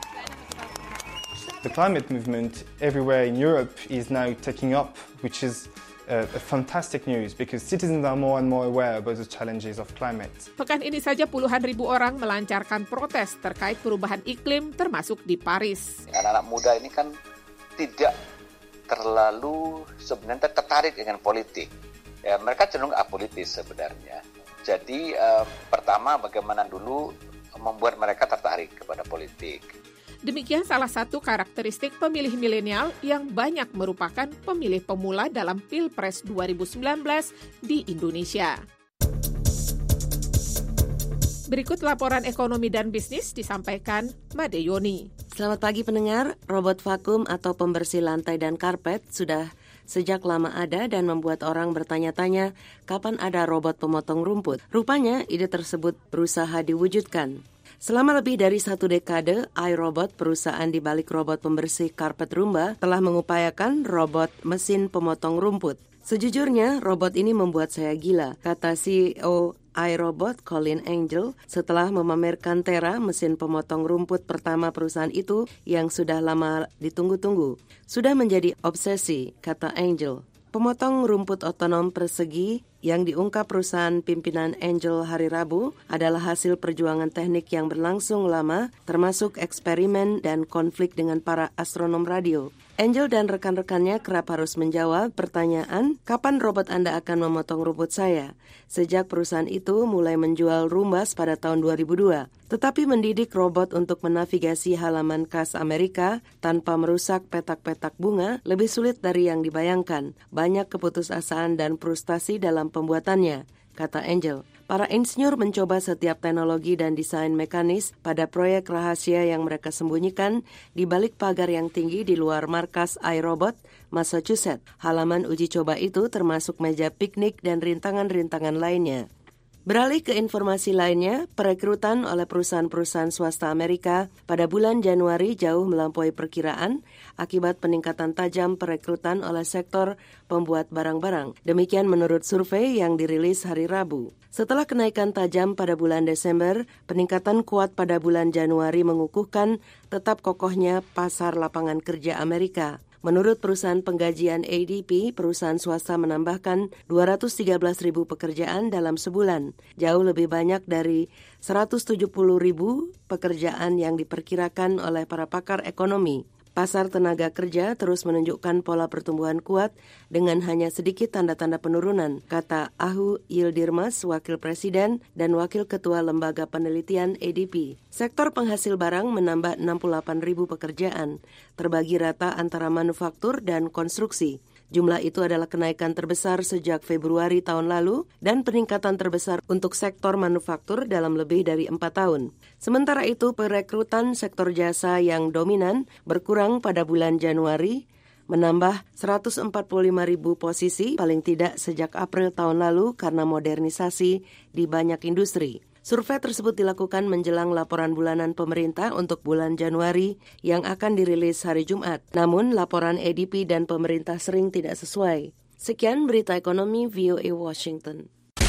The climate movement everywhere in Europe is now taking up, which is Uh, a fantastic news because citizens are more and more aware about the challenges of climate. Pekan ini saja puluhan ribu orang melancarkan protes terkait perubahan iklim termasuk di Paris. Anak-anak muda ini kan tidak terlalu sebenarnya tertarik dengan politik. Ya, mereka cenderung apolitis sebenarnya. Jadi uh, pertama bagaimana dulu membuat mereka tertarik kepada politik. Demikian salah satu karakteristik pemilih milenial yang banyak merupakan pemilih pemula dalam Pilpres dua ribu sembilan belas di Indonesia. Berikut laporan ekonomi dan bisnis disampaikan Made Yoni. Selamat pagi pendengar, robot vakum atau pembersih lantai dan karpet sudah sejak lama ada dan membuat orang bertanya-tanya kapan ada robot pemotong rumput. Rupanya ide tersebut berusaha diwujudkan. Selama lebih dari satu dekade, iRobot, perusahaan di balik robot pembersih karpet Roomba, telah mengupayakan robot mesin pemotong rumput. Sejujurnya, robot ini membuat saya gila, kata C E O iRobot Colin Angel setelah memamerkan Terra, mesin pemotong rumput pertama perusahaan itu yang sudah lama ditunggu-tunggu. Sudah menjadi obsesi, kata Angel. Pemotong rumput otonom persegi yang diungkap perusahaan pimpinan Angel hari Rabu adalah hasil perjuangan teknik yang berlangsung lama, termasuk eksperimen dan konflik dengan para astronom radio. Angel dan rekan-rekannya kerap harus menjawab pertanyaan, kapan robot Anda akan memotong rumput saya? Sejak perusahaan itu mulai menjual Roombas pada tahun dua ribu dua. Tetapi mendidik robot untuk menavigasi halaman khas Amerika tanpa merusak petak-petak bunga lebih sulit dari yang dibayangkan. Banyak keputusasaan dan frustasi dalam pembuatannya, kata Angel. Para insinyur mencoba setiap teknologi dan desain mekanis pada proyek rahasia yang mereka sembunyikan di balik pagar yang tinggi di luar markas iRobot, Massachusetts. Halaman uji coba itu termasuk meja piknik dan rintangan-rintangan lainnya. Beralih ke informasi lainnya, perekrutan oleh perusahaan-perusahaan swasta Amerika pada bulan Januari jauh melampaui perkiraan akibat peningkatan tajam perekrutan oleh sektor pembuat barang-barang. Demikian menurut survei yang dirilis hari Rabu. Setelah kenaikan tajam pada bulan Desember, peningkatan kuat pada bulan Januari mengukuhkan tetap kokohnya pasar lapangan kerja Amerika. Menurut perusahaan penggajian A D P, perusahaan swasta menambahkan dua ratus tiga belas ribu pekerjaan dalam sebulan, jauh lebih banyak dari seratus tujuh puluh ribu pekerjaan yang diperkirakan oleh para pakar ekonomi. Pasar tenaga kerja terus menunjukkan pola pertumbuhan kuat dengan hanya sedikit tanda-tanda penurunan, kata Ahu Yildirmas, Wakil Presiden dan Wakil Ketua Lembaga Penelitian A D P. Sektor penghasil barang menambah enam puluh delapan ribu pekerjaan, terbagi rata antara manufaktur dan konstruksi. Jumlah itu adalah kenaikan terbesar sejak Februari tahun lalu dan peningkatan terbesar untuk sektor manufaktur dalam lebih dari empat tahun. Sementara itu, perekrutan sektor jasa yang dominan berkurang pada bulan Januari, menambah seratus empat puluh lima ribu posisi paling tidak sejak April tahun lalu karena modernisasi di banyak industri. Survei tersebut dilakukan menjelang laporan bulanan pemerintah untuk bulan Januari yang akan dirilis hari Jumat. Namun, laporan A D P dan pemerintah sering tidak sesuai. Sekian berita ekonomi V O A Washington.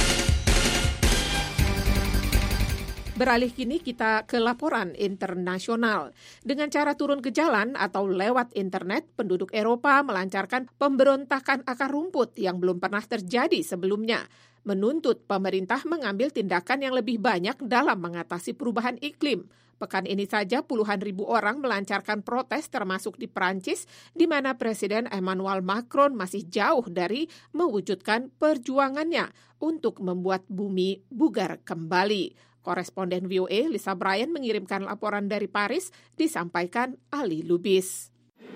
Beralih kini kita ke laporan internasional. Dengan cara turun ke jalan atau lewat internet, penduduk Eropa melancarkan pemberontakan akar rumput yang belum pernah terjadi sebelumnya, menuntut pemerintah mengambil tindakan yang lebih banyak dalam mengatasi perubahan iklim. Pekan ini saja puluhan ribu orang melancarkan protes termasuk di Perancis, di mana Presiden Emmanuel Macron masih jauh dari mewujudkan perjuangannya untuk membuat bumi bugar kembali. Koresponden V O A Lisa Bryan mengirimkan laporan dari Paris, disampaikan Ali Lubis.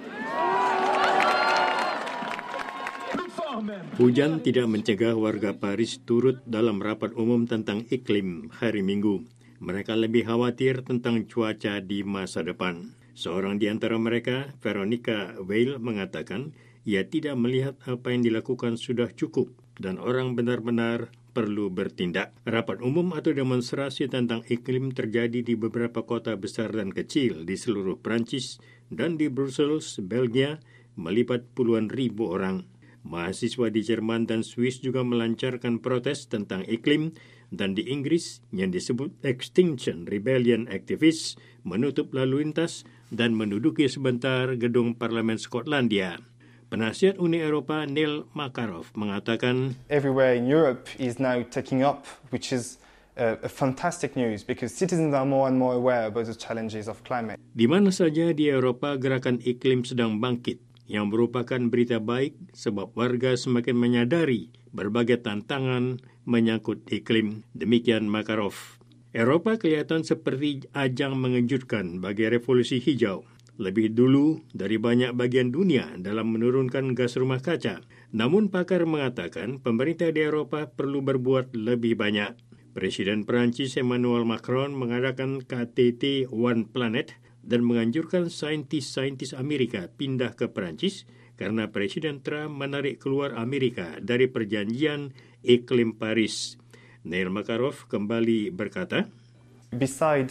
Hujan tidak mencegah warga Paris turut dalam rapat umum tentang iklim hari Minggu. Mereka lebih khawatir tentang cuaca di masa depan. Seorang di antara mereka, Veronica Weil, mengatakan ia tidak melihat apa yang dilakukan sudah cukup dan orang benar-benar perlu bertindak. Rapat umum atau demonstrasi tentang iklim terjadi di beberapa kota besar dan kecil di seluruh Prancis dan di Brussels, Belgia, melibat puluhan ribu orang. Mahasiswa di Jerman dan Swiss juga melancarkan protes tentang iklim, dan di Inggris yang disebut Extinction Rebellion Activists menutup lalu lintas dan menduduki sebentar gedung Parlemen Skotlandia. Penasihat Uni Eropa Neil Makarov mengatakan, everywhere in Europe is now taking up, which is a, a fantastic news because citizens are more and more aware about the challenges of climate. Di mana saja di Eropa gerakan iklim sedang bangkit, yang merupakan berita baik sebab warga semakin menyadari berbagai tantangan menyangkut iklim. Demikian Makarov. Eropa kelihatan seperti ajang mengejutkan bagi revolusi hijau. Lebih dulu dari banyak bagian dunia dalam menurunkan gas rumah kaca. Namun pakar mengatakan pemerintah di Eropa perlu berbuat lebih banyak. Presiden Perancis Emmanuel Macron mengadakan K T T One Planet dan menganjurkan saintis-saintis Amerika pindah ke Perancis karena Presiden Trump menarik keluar Amerika dari perjanjian iklim Paris. Neil Makarov kembali berkata, Besides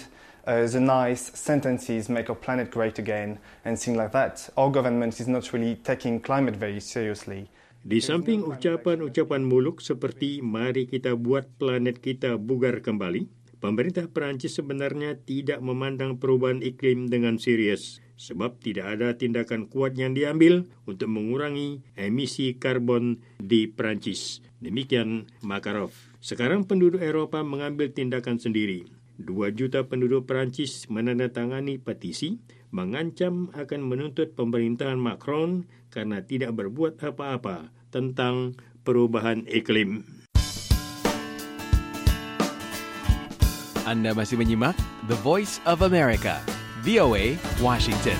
uh, the nice sentences make our planet great again and things like that. Our government is not really taking climate very seriously. Di samping ucapan-ucapan muluk seperti mari kita buat planet kita bugar kembali, pemerintah Perancis sebenarnya tidak memandang perubahan iklim dengan serius, sebab tidak ada tindakan kuat yang diambil untuk mengurangi emisi karbon di Perancis. Demikian Makarov. Sekarang penduduk Eropa mengambil tindakan sendiri. Dua juta penduduk Perancis menandatangani petisi mengancam akan menuntut pemerintahan Macron karena tidak berbuat apa-apa tentang perubahan iklim. Anda masih menyimak The Voice of America, V O A, Washington.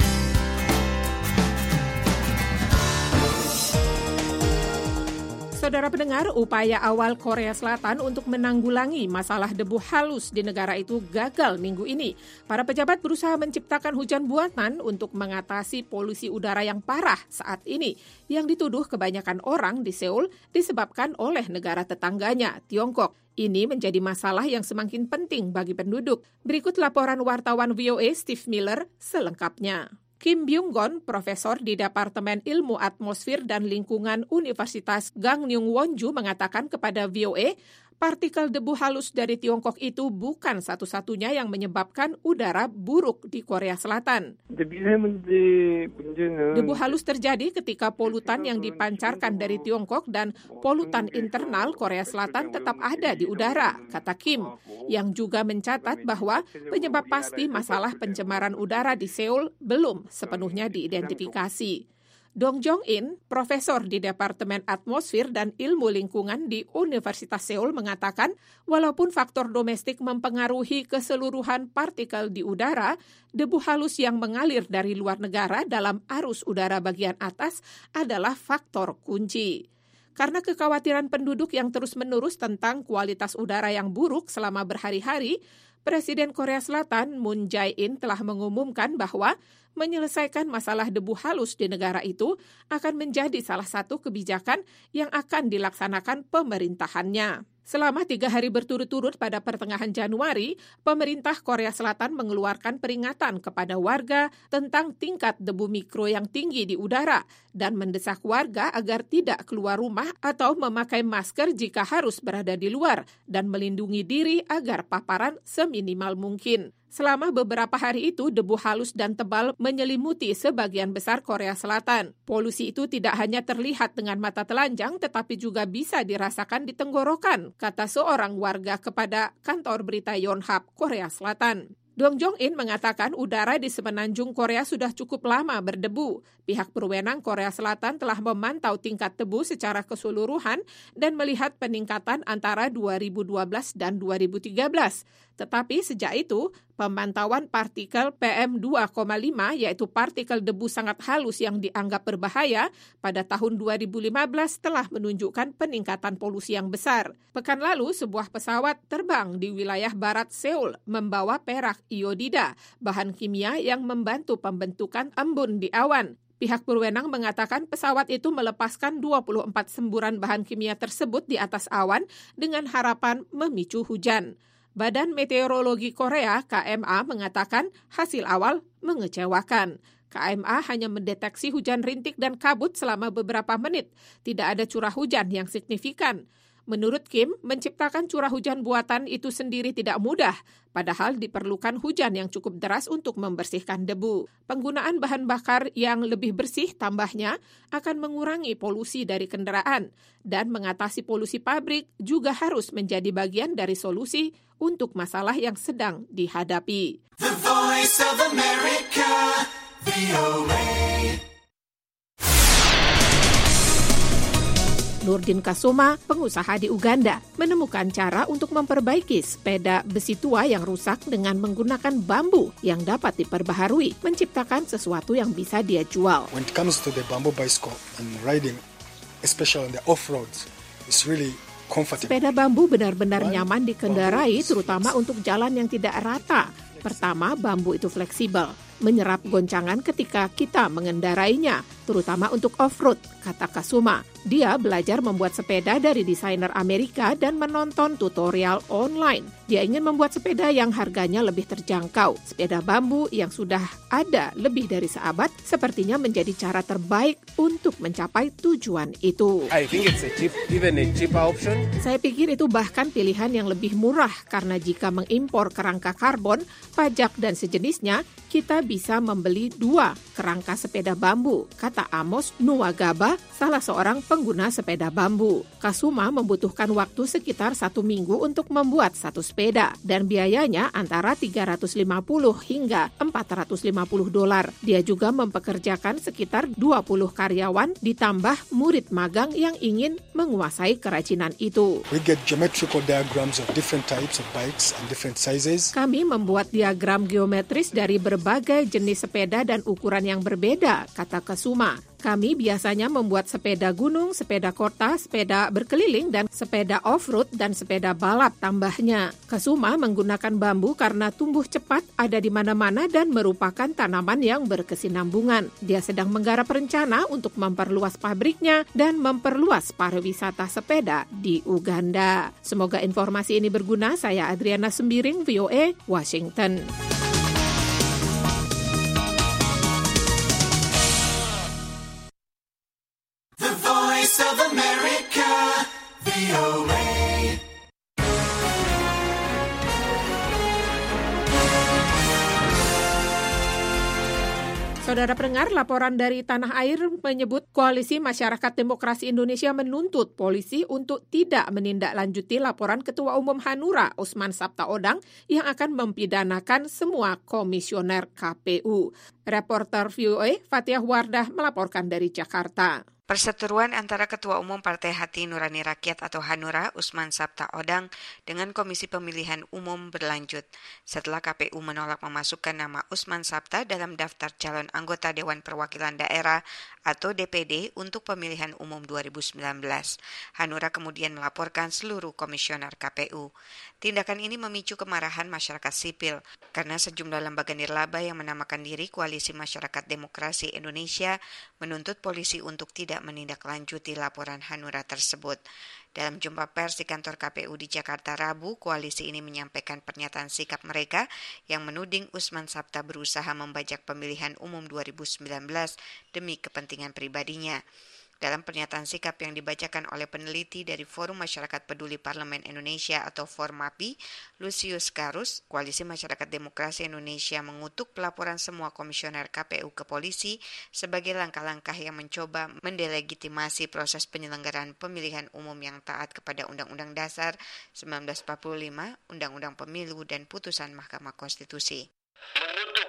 Saudara pendengar, upaya awal Korea Selatan untuk menanggulangi masalah debu halus di negara itu gagal minggu ini. Para pejabat berusaha menciptakan hujan buatan untuk mengatasi polusi udara yang parah saat ini, yang dituduh kebanyakan orang di Seoul disebabkan oleh negara tetangganya, Tiongkok. Ini menjadi masalah yang semakin penting bagi penduduk. Berikut laporan wartawan V O A Steve Miller selengkapnya. Kim Byung-gon, profesor di Departemen Ilmu Atmosfer dan Lingkungan Universitas Gangneung Wonju mengatakan kepada V O A, partikel debu halus dari Tiongkok itu bukan satu-satunya yang menyebabkan udara buruk di Korea Selatan. Debu halus terjadi ketika polutan yang dipancarkan dari Tiongkok dan polutan internal Korea Selatan tetap ada di udara, kata Kim, yang juga mencatat bahwa penyebab pasti masalah pencemaran udara di Seoul belum sepenuhnya diidentifikasi. Dong Jong-in, profesor di Departemen Atmosfer dan Ilmu Lingkungan di Universitas Seoul mengatakan, walaupun faktor domestik mempengaruhi keseluruhan partikel di udara, debu halus yang mengalir dari luar negara dalam arus udara bagian atas adalah faktor kunci. Karena kekhawatiran penduduk yang terus-menerus tentang kualitas udara yang buruk selama berhari-hari, Presiden Korea Selatan Moon Jae-in telah mengumumkan bahwa menyelesaikan masalah debu halus di negara itu akan menjadi salah satu kebijakan yang akan dilaksanakan pemerintahannya. Selama tiga hari berturut-turut pada pertengahan Januari, pemerintah Korea Selatan mengeluarkan peringatan kepada warga tentang tingkat debu mikro yang tinggi di udara dan mendesak warga agar tidak keluar rumah atau memakai masker jika harus berada di luar dan melindungi diri agar paparan seminimal mungkin. Selama beberapa hari itu, debu halus dan tebal menyelimuti sebagian besar Korea Selatan. Polusi itu tidak hanya terlihat dengan mata telanjang, tetapi juga bisa dirasakan di tenggorokan, kata seorang warga kepada kantor berita Yonhap, Korea Selatan. Dong Jong-in mengatakan udara di semenanjung Korea sudah cukup lama berdebu. Pihak berwenang Korea Selatan telah memantau tingkat debu secara keseluruhan dan melihat peningkatan antara dua ribu dua belas dan dua ribu tiga belas. Tetapi sejak itu, pemantauan partikel P M dua koma lima, yaitu partikel debu sangat halus yang dianggap berbahaya, pada tahun dua ribu lima belas telah menunjukkan peningkatan polusi yang besar. Pekan lalu, sebuah pesawat terbang di wilayah barat Seoul membawa perak iodida, bahan kimia yang membantu pembentukan embun di awan. Pihak berwenang mengatakan pesawat itu melepaskan dua puluh empat semburan bahan kimia tersebut di atas awan dengan harapan memicu hujan. Badan Meteorologi Korea, K M A, mengatakan hasil awal mengecewakan. K M A hanya mendeteksi hujan rintik dan kabut selama beberapa menit. Tidak ada curah hujan yang signifikan. Menurut Kim, menciptakan curah hujan buatan itu sendiri tidak mudah, padahal diperlukan hujan yang cukup deras untuk membersihkan debu. Penggunaan bahan bakar yang lebih bersih tambahnya akan mengurangi polusi dari kendaraan, dan mengatasi polusi pabrik juga harus menjadi bagian dari solusi untuk masalah yang sedang dihadapi. The Voice of America, V O A. Nurdin Kasoma, pengusaha di Uganda, menemukan cara untuk memperbaiki sepeda besi tua yang rusak dengan menggunakan bambu yang dapat diperbaharui, menciptakan sesuatu yang bisa dia jual. When it comes to the bamboo bicycle and riding, especially on the off-roads, it's really comfortable. Sepeda bambu benar-benar nyaman dikendarai, terutama untuk jalan yang tidak rata. Pertama, bambu itu fleksibel. menyerap goncangan ketika kita mengendarainya, terutama untuk off-road, kata Kasuma. Dia belajar membuat sepeda dari desainer Amerika dan menonton tutorial online. Dia ingin membuat sepeda yang harganya lebih terjangkau. Sepeda bambu yang sudah ada lebih dari seabad sepertinya menjadi cara terbaik untuk mencapai tujuan itu. I think it's a cheap, even a cheaper option. Saya pikir itu bahkan pilihan yang lebih murah karena jika mengimpor kerangka karbon, pajak dan sejenisnya, kita bisa membeli dua kerangka sepeda bambu, kata Amos Nuwagaba, salah seorang pengguna sepeda bambu. Kasuma membutuhkan waktu sekitar satu minggu untuk membuat satu sepeda dan biayanya antara tiga ratus lima puluh hingga empat ratus lima puluh dolar. Dia juga mempekerjakan sekitar dua puluh karyawan ditambah murid magang yang ingin menguasai kerajinan itu. We get geometrical diagrams of different types of bikes and different sizes. Kami membuat diagram geometris dari berbagai jenis sepeda dan ukuran yang berbeda, kata Kasuma. Kami biasanya membuat sepeda gunung, sepeda kota, sepeda berkeliling, dan sepeda off-road dan sepeda balap tambahnya. Kasuma menggunakan bambu karena tumbuh cepat, ada di mana-mana, dan merupakan tanaman yang berkesinambungan. Dia sedang menggarap rencana untuk memperluas pabriknya dan memperluas pariwisata sepeda di Uganda. Semoga informasi ini berguna. Saya Adriana Sembiring, V O A, Washington. Of America, V O A. Saudara pendengar, laporan dari Tanah Air menyebut Koalisi Masyarakat Demokrasi Indonesia menuntut polisi untuk tidak menindaklanjuti laporan Ketua Umum Hanura, Usman Sabtaodang, yang akan mempidanakan semua komisioner K P U. Reporter V O A, Fathiah Wardah, melaporkan dari Jakarta. Perseteruan antara Ketua Umum Partai Hati Nurani Rakyat atau Hanura, Usman Sabtaodang, dengan Komisi Pemilihan Umum berlanjut setelah K P U menolak memasukkan nama Usman Sabta dalam daftar calon anggota Dewan Perwakilan Daerah atau D P D untuk pemilihan umum dua ribu sembilan belas. Hanura kemudian melaporkan seluruh komisioner K P U. Tindakan ini memicu kemarahan masyarakat sipil karena sejumlah lembaga nirlaba yang menamakan diri Koalisi Masyarakat Demokrasi Indonesia menuntut polisi untuk tidak menindaklanjuti laporan Hanura tersebut. Dalam jumpa pers di kantor K P U di Jakarta Rabu, koalisi ini menyampaikan pernyataan sikap mereka yang menuding Usman Sabta berusaha membajak pemilihan umum dua ribu sembilan belas demi kepentingan pribadinya. Dalam pernyataan sikap yang dibacakan oleh peneliti dari Forum Masyarakat Peduli Parlemen Indonesia atau Formapi, Lucius Karus, Koalisi Masyarakat Demokrasi Indonesia mengutuk pelaporan semua komisioner K P U ke polisi sebagai langkah-langkah yang mencoba mendelegitimasi proses penyelenggaraan pemilihan umum yang taat kepada Undang-Undang Dasar seribu sembilan ratus empat puluh lima, Undang-Undang Pemilu, dan putusan Mahkamah Konstitusi. Mengutuk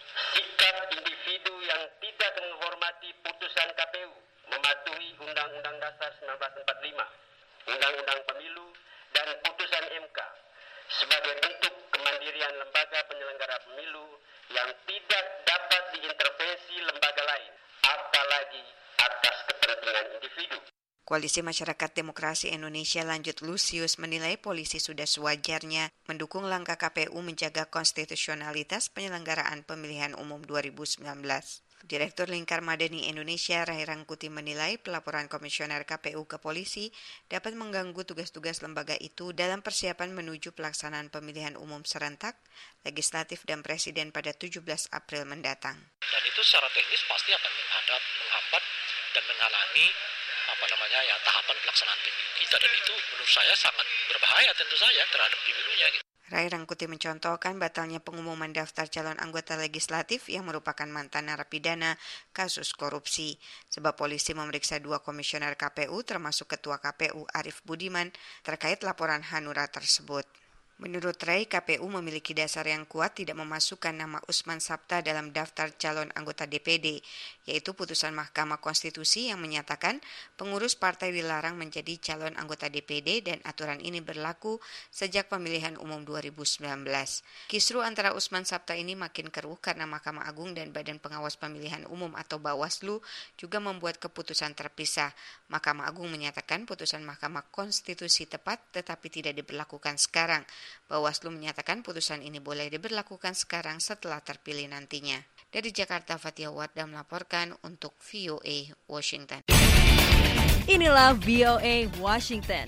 sikap individu yang tidak menghormati putusan K P U, mematuhi Undang-Undang Dasar seribu sembilan ratus empat puluh lima, Undang-Undang Pemilu, dan putusan M K sebagai bentuk kemandirian lembaga penyelenggara pemilu yang tidak dapat diintervensi lembaga lain, apalagi atas kepentingan individu. Koalisi Masyarakat Demokrasi Indonesia lanjut Lucius menilai polisi sudah sewajarnya mendukung langkah K P U menjaga konstitusionalitas penyelenggaraan pemilihan umum dua ribu sembilan belas. Direktur Lingkar Madani Indonesia, Rai Rangkuti, menilai pelaporan komisioner K P U ke polisi dapat mengganggu tugas-tugas lembaga itu dalam persiapan menuju pelaksanaan pemilihan umum serentak, legislatif, dan presiden pada tujuh belas April mendatang. Dan itu secara teknis pasti akan menghadap, menghambat, dan menghalangi apa namanya ya tahapan pelaksanaan pemilu kita, dan itu menurut saya sangat berbahaya tentu saja terhadap pemilunya. Gitu. Rai Rangkuti mencontohkan batalnya pengumuman daftar calon anggota legislatif yang merupakan mantan narapidana kasus korupsi, sebab polisi memeriksa dua komisioner K P U termasuk Ketua K P U Arief Budiman terkait laporan Hanura tersebut. Menurut Rai, K P U memiliki dasar yang kuat tidak memasukkan nama Usman Sabta dalam daftar calon anggota D P D, yaitu putusan Mahkamah Konstitusi yang menyatakan pengurus partai dilarang menjadi calon anggota D P D dan aturan ini berlaku sejak pemilihan umum dua ribu sembilan belas. Kisru antara Usman Sabta ini makin keruh karena Mahkamah Agung dan Badan Pengawas Pemilihan Umum atau Bawaslu juga membuat keputusan terpisah. Mahkamah Agung menyatakan putusan Mahkamah Konstitusi tepat tetapi tidak diberlakukan sekarang. Bawaslu menyatakan putusan ini boleh diberlakukan sekarang setelah terpilih nantinya. Dari Jakarta, Fatia Wardah melaporkan untuk V O A Washington. Inilah V O A Washington.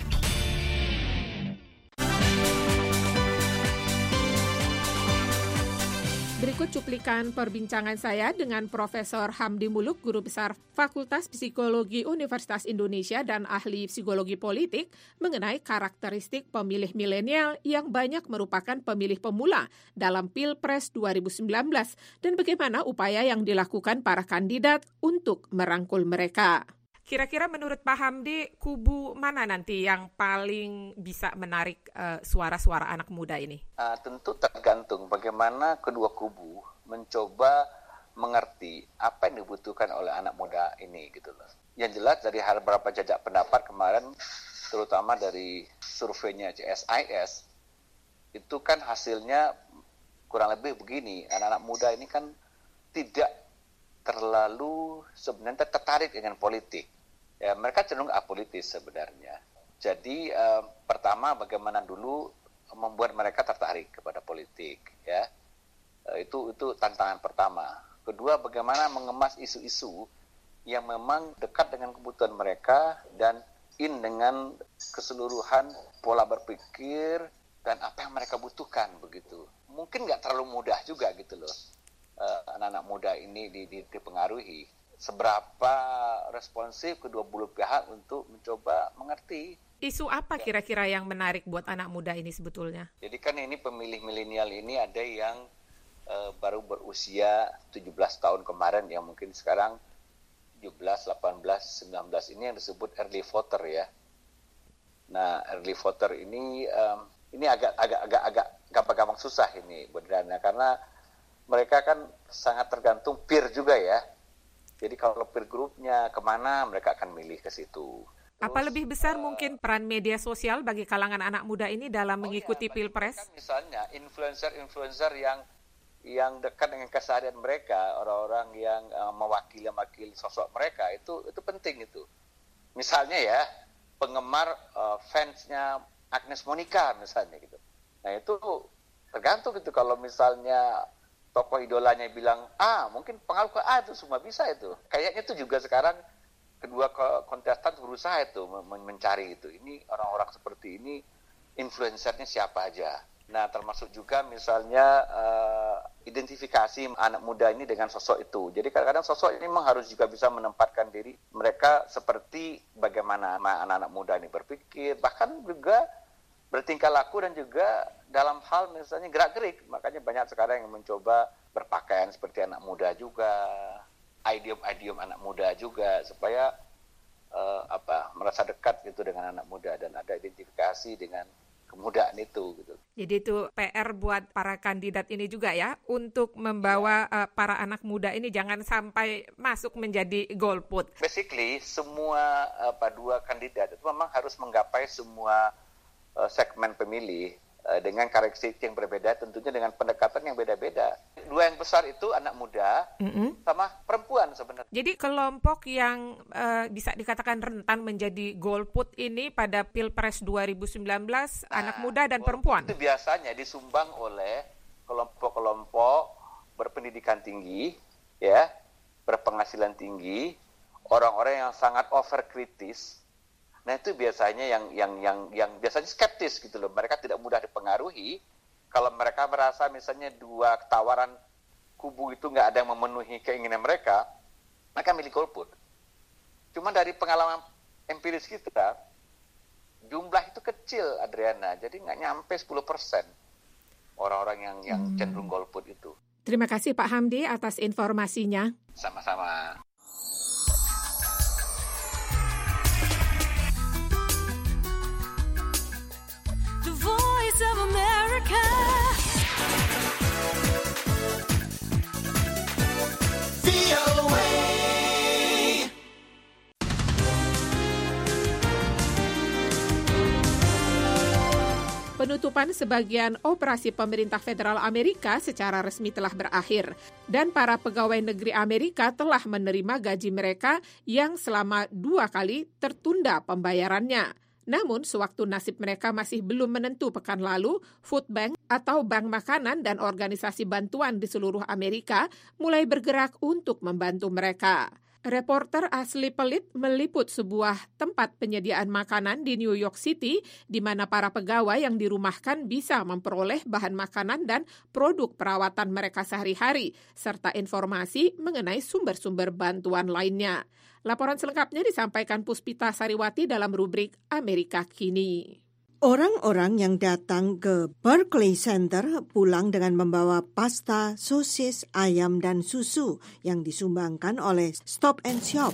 Berikut cuplikan perbincangan saya dengan Profesor Hamdi Muluk, Guru Besar Fakultas Psikologi Universitas Indonesia dan ahli psikologi politik mengenai karakteristik pemilih milenial yang banyak merupakan pemilih pemula dalam Pilpres dua ribu sembilan belas dan bagaimana upaya yang dilakukan para kandidat untuk merangkul mereka. Kira-kira menurut Pak Hamdi, kubu mana nanti yang paling bisa menarik uh, suara-suara anak muda ini? Uh, tentu tergantung bagaimana kedua kubu mencoba mengerti apa yang dibutuhkan oleh anak muda ini gitu loh. Yang jelas dari hal beberapa jajak pendapat kemarin, terutama dari surveinya C S I S, itu kan hasilnya kurang lebih begini. Anak-anak muda ini kan tidak terlalu sebenarnya tertarik dengan politik. Ya, mereka cenderung apolitis sebenarnya. Jadi eh, pertama bagaimana dulu membuat mereka tertarik kepada politik, ya eh, itu itu tantangan pertama. Kedua, bagaimana mengemas isu-isu yang memang dekat dengan kebutuhan mereka dan in dengan keseluruhan pola berpikir dan apa yang mereka butuhkan begitu. Mungkin nggak terlalu mudah juga gitu loh eh, anak-anak muda ini dipengaruhi. Seberapa responsif kedua belah pihak untuk mencoba mengerti. Isu apa kira-kira yang menarik buat anak muda ini sebetulnya? Jadi kan ini pemilih milenial ini ada yang uh, baru berusia tujuh belas tahun kemarin, yang mungkin sekarang tujuh belas, delapan belas, sembilan belas ini yang disebut early voter ya. Nah, early voter ini um, ini agak agak agak agak gampang-gampang susah ini sebenarnya, karena mereka kan sangat tergantung peer juga ya. Jadi kalau peer groupnya kemana, mereka akan milih ke situ. Terus, apa lebih besar uh, mungkin peran media sosial bagi kalangan anak muda ini dalam oh mengikuti ya, Pilpres? Misalnya influencer-influencer yang yang dekat dengan keseharian mereka, orang-orang yang uh, mewakili-mewakili sosok mereka, itu itu penting itu. Misalnya ya, penggemar uh, fansnya Agnes Monica misalnya gitu. Nah itu tergantung gitu, kalau misalnya tokoh idolanya bilang A, mungkin pengaruh ke A itu semua bisa itu. Kayaknya itu juga sekarang kedua kontestan berusaha itu mencari itu. Ini orang-orang seperti ini influencernya siapa aja. Nah, termasuk juga misalnya uh, identifikasi anak muda ini dengan sosok itu. Jadi kadang-kadang sosok ini memang harus juga bisa menempatkan diri mereka seperti bagaimana anak-anak muda ini berpikir, bahkan juga bertingkah laku dan juga dalam hal misalnya gerak-gerik. Makanya banyak sekarang yang mencoba berpakaian seperti anak muda juga, idiom-idiom anak muda juga, supaya uh, apa merasa dekat gitu dengan anak muda dan ada identifikasi dengan kemudaan itu gitu. Jadi itu P R buat para kandidat ini juga ya, untuk membawa ya. uh, para anak muda ini jangan sampai masuk menjadi golput. Basically semua apa dua kandidat itu memang harus menggapai semua segmen pemilih uh, dengan karakteristik yang berbeda, tentunya dengan pendekatan yang beda-beda. Dua yang besar itu anak muda mm-hmm. sama perempuan sebenarnya. Jadi kelompok yang uh, bisa dikatakan rentan menjadi golput ini pada Pilpres dua ribu sembilan belas nah, anak muda dan perempuan. Itu biasanya disumbang oleh kelompok-kelompok berpendidikan tinggi, ya, berpenghasilan tinggi, orang-orang yang sangat overkritis. Nah itu biasanya yang yang yang yang biasanya skeptis gitu loh. Mereka tidak mudah dipengaruhi. Kalau mereka merasa misalnya dua tawaran kubu itu nggak ada yang memenuhi keinginan mereka, mereka milih golput. Cuma dari pengalaman empiris kita, jumlah itu kecil, Adriana. Jadi nggak nyampe sepuluh persen orang-orang yang yang cenderung golput itu. Terima kasih Pak Hamdi atas informasinya. Sama-sama. Of America. V O A. Penutupan sebagian operasi pemerintah federal Amerika secara resmi telah berakhir dan para pegawai negeri Amerika telah menerima gaji mereka yang selama dua kali tertunda pembayarannya. Namun, sewaktu nasib mereka masih belum menentu pekan lalu, Food Bank atau Bank Makanan dan organisasi bantuan di seluruh Amerika mulai bergerak untuk membantu mereka. Reporter Asli Pelit meliput sebuah tempat penyediaan makanan di New York City di mana para pegawai yang dirumahkan bisa memperoleh bahan makanan dan produk perawatan mereka sehari-hari, serta informasi mengenai sumber-sumber bantuan lainnya. Laporan selengkapnya disampaikan Puspita Sariwati dalam rubrik Amerika Kini. Orang-orang yang datang ke Berkeley Center pulang dengan membawa pasta, sosis, ayam, dan susu yang disumbangkan oleh Stop and Shop.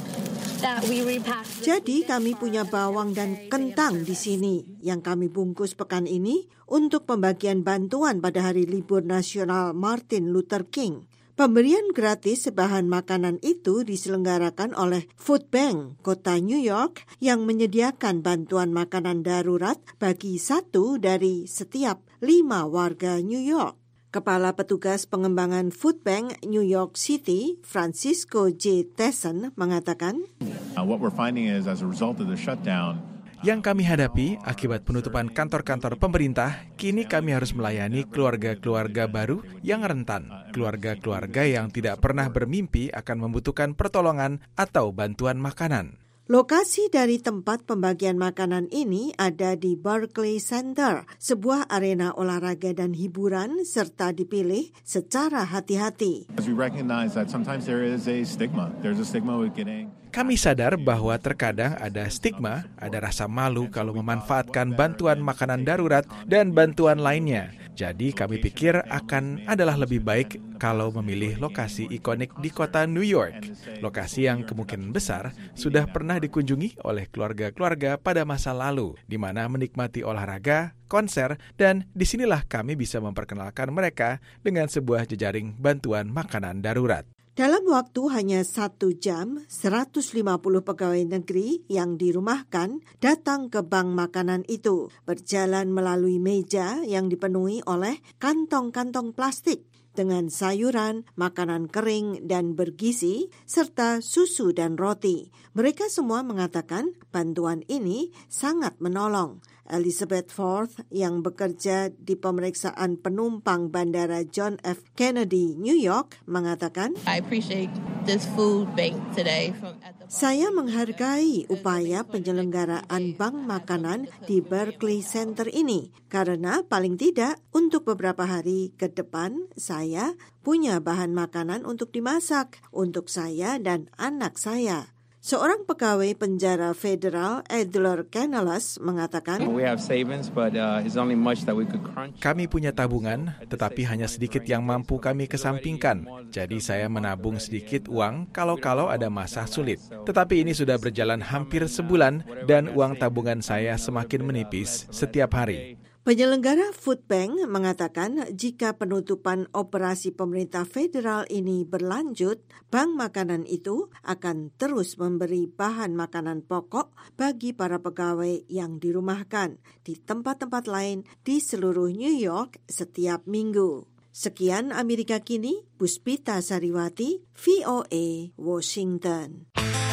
Jadi kami punya bawang dan kentang di sini yang kami bungkus pekan ini untuk pembagian bantuan pada hari libur nasional Martin Luther King. Pemberian gratis bahan makanan itu diselenggarakan oleh Food Bank Kota New York yang menyediakan bantuan makanan darurat bagi satu dari setiap lima warga New York. Kepala Petugas Pengembangan Food Bank New York City, Francisco J. Tesson, mengatakan, uh, what we're finding is as a result of the shutdown, Yang kami hadapi akibat penutupan kantor-kantor pemerintah, kini kami harus melayani keluarga-keluarga baru yang rentan, keluarga-keluarga yang tidak pernah bermimpi akan membutuhkan pertolongan atau bantuan makanan. Lokasi dari tempat pembagian makanan ini ada di Berkeley Center, sebuah arena olahraga dan hiburan serta dipilih secara hati-hati. as we recognize that sometimes there is a stigma. There's a stigma with getting Kami sadar bahwa terkadang ada stigma, ada rasa malu kalau memanfaatkan bantuan makanan darurat dan bantuan lainnya. Jadi kami pikir akan adalah lebih baik kalau memilih lokasi ikonik di kota New York. Lokasi yang kemungkinan besar sudah pernah dikunjungi oleh keluarga-keluarga pada masa lalu, di mana menikmati olahraga, konser, dan disinilah kami bisa memperkenalkan mereka dengan sebuah jejaring bantuan makanan darurat. Dalam waktu hanya satu jam, seratus lima puluh pegawai negeri yang dirumahkan datang ke bank makanan itu, berjalan melalui meja yang dipenuhi oleh kantong-kantong plastik dengan sayuran, makanan kering dan bergizi, serta susu dan roti. Mereka semua mengatakan bantuan ini sangat menolong. Elizabeth Forth yang bekerja di pemeriksaan penumpang Bandara John F. Kennedy, New York, mengatakan, I appreciate this food bank today. From at the Saya menghargai upaya penyelenggaraan bank makanan di Berkeley Center ini karena paling tidak untuk beberapa hari ke depan saya punya bahan makanan untuk dimasak untuk saya dan anak saya. Seorang pegawai penjara federal, Adler Canales, mengatakan, We have savings, but uh, it's only much that we could crunch. Kami punya tabungan, tetapi hanya sedikit yang mampu kami kesampingkan. Jadi saya menabung sedikit uang kalau-kalau ada masa sulit. Tetapi ini sudah berjalan hampir sebulan dan uang tabungan saya semakin menipis setiap hari. Penyelenggara Food Bank mengatakan jika penutupan operasi pemerintah federal ini berlanjut, bank makanan itu akan terus memberi bahan makanan pokok bagi para pegawai yang dirumahkan di tempat-tempat lain di seluruh New York setiap minggu. Sekian Amerika Kini, Puspita Sariwati, V O A, Washington.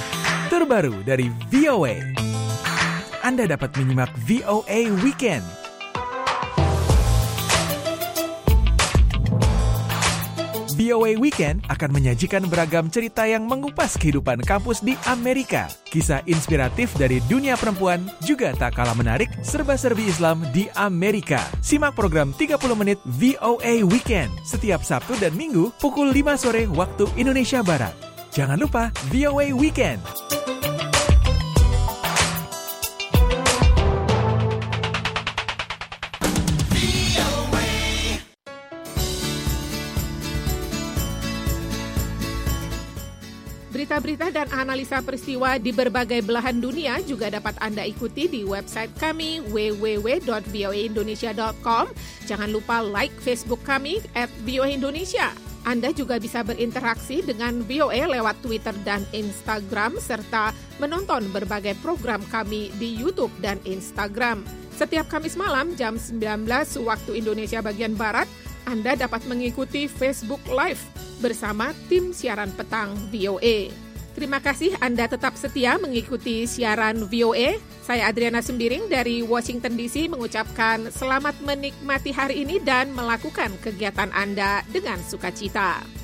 Terbaru dari V O A. Anda dapat menyimak V O A Weekend. V O A Weekend akan menyajikan beragam cerita yang mengupas kehidupan kampus di Amerika. Kisah inspiratif dari dunia perempuan juga tak kalah menarik serba-serbi Islam di Amerika. Simak program tiga puluh menit V O A Weekend setiap Sabtu dan Minggu pukul lima sore waktu Indonesia Barat. Jangan lupa V O A Weekend. Berita-berita dan analisa peristiwa di berbagai belahan dunia juga dapat Anda ikuti di website kami w w w dot v o a indonesia dot com. Jangan lupa like Facebook kami at V O A Indonesia. Anda juga bisa berinteraksi dengan V O A lewat Twitter dan Instagram, serta menonton berbagai program kami di YouTube dan Instagram. Setiap Kamis malam jam sembilan belas waktu Indonesia bagian Barat, Anda dapat mengikuti Facebook Live bersama tim siaran petang V O A. Terima kasih Anda tetap setia mengikuti siaran V O A. Saya Adriana Sembiring dari Washington D C mengucapkan selamat menikmati hari ini dan melakukan kegiatan Anda dengan sukacita.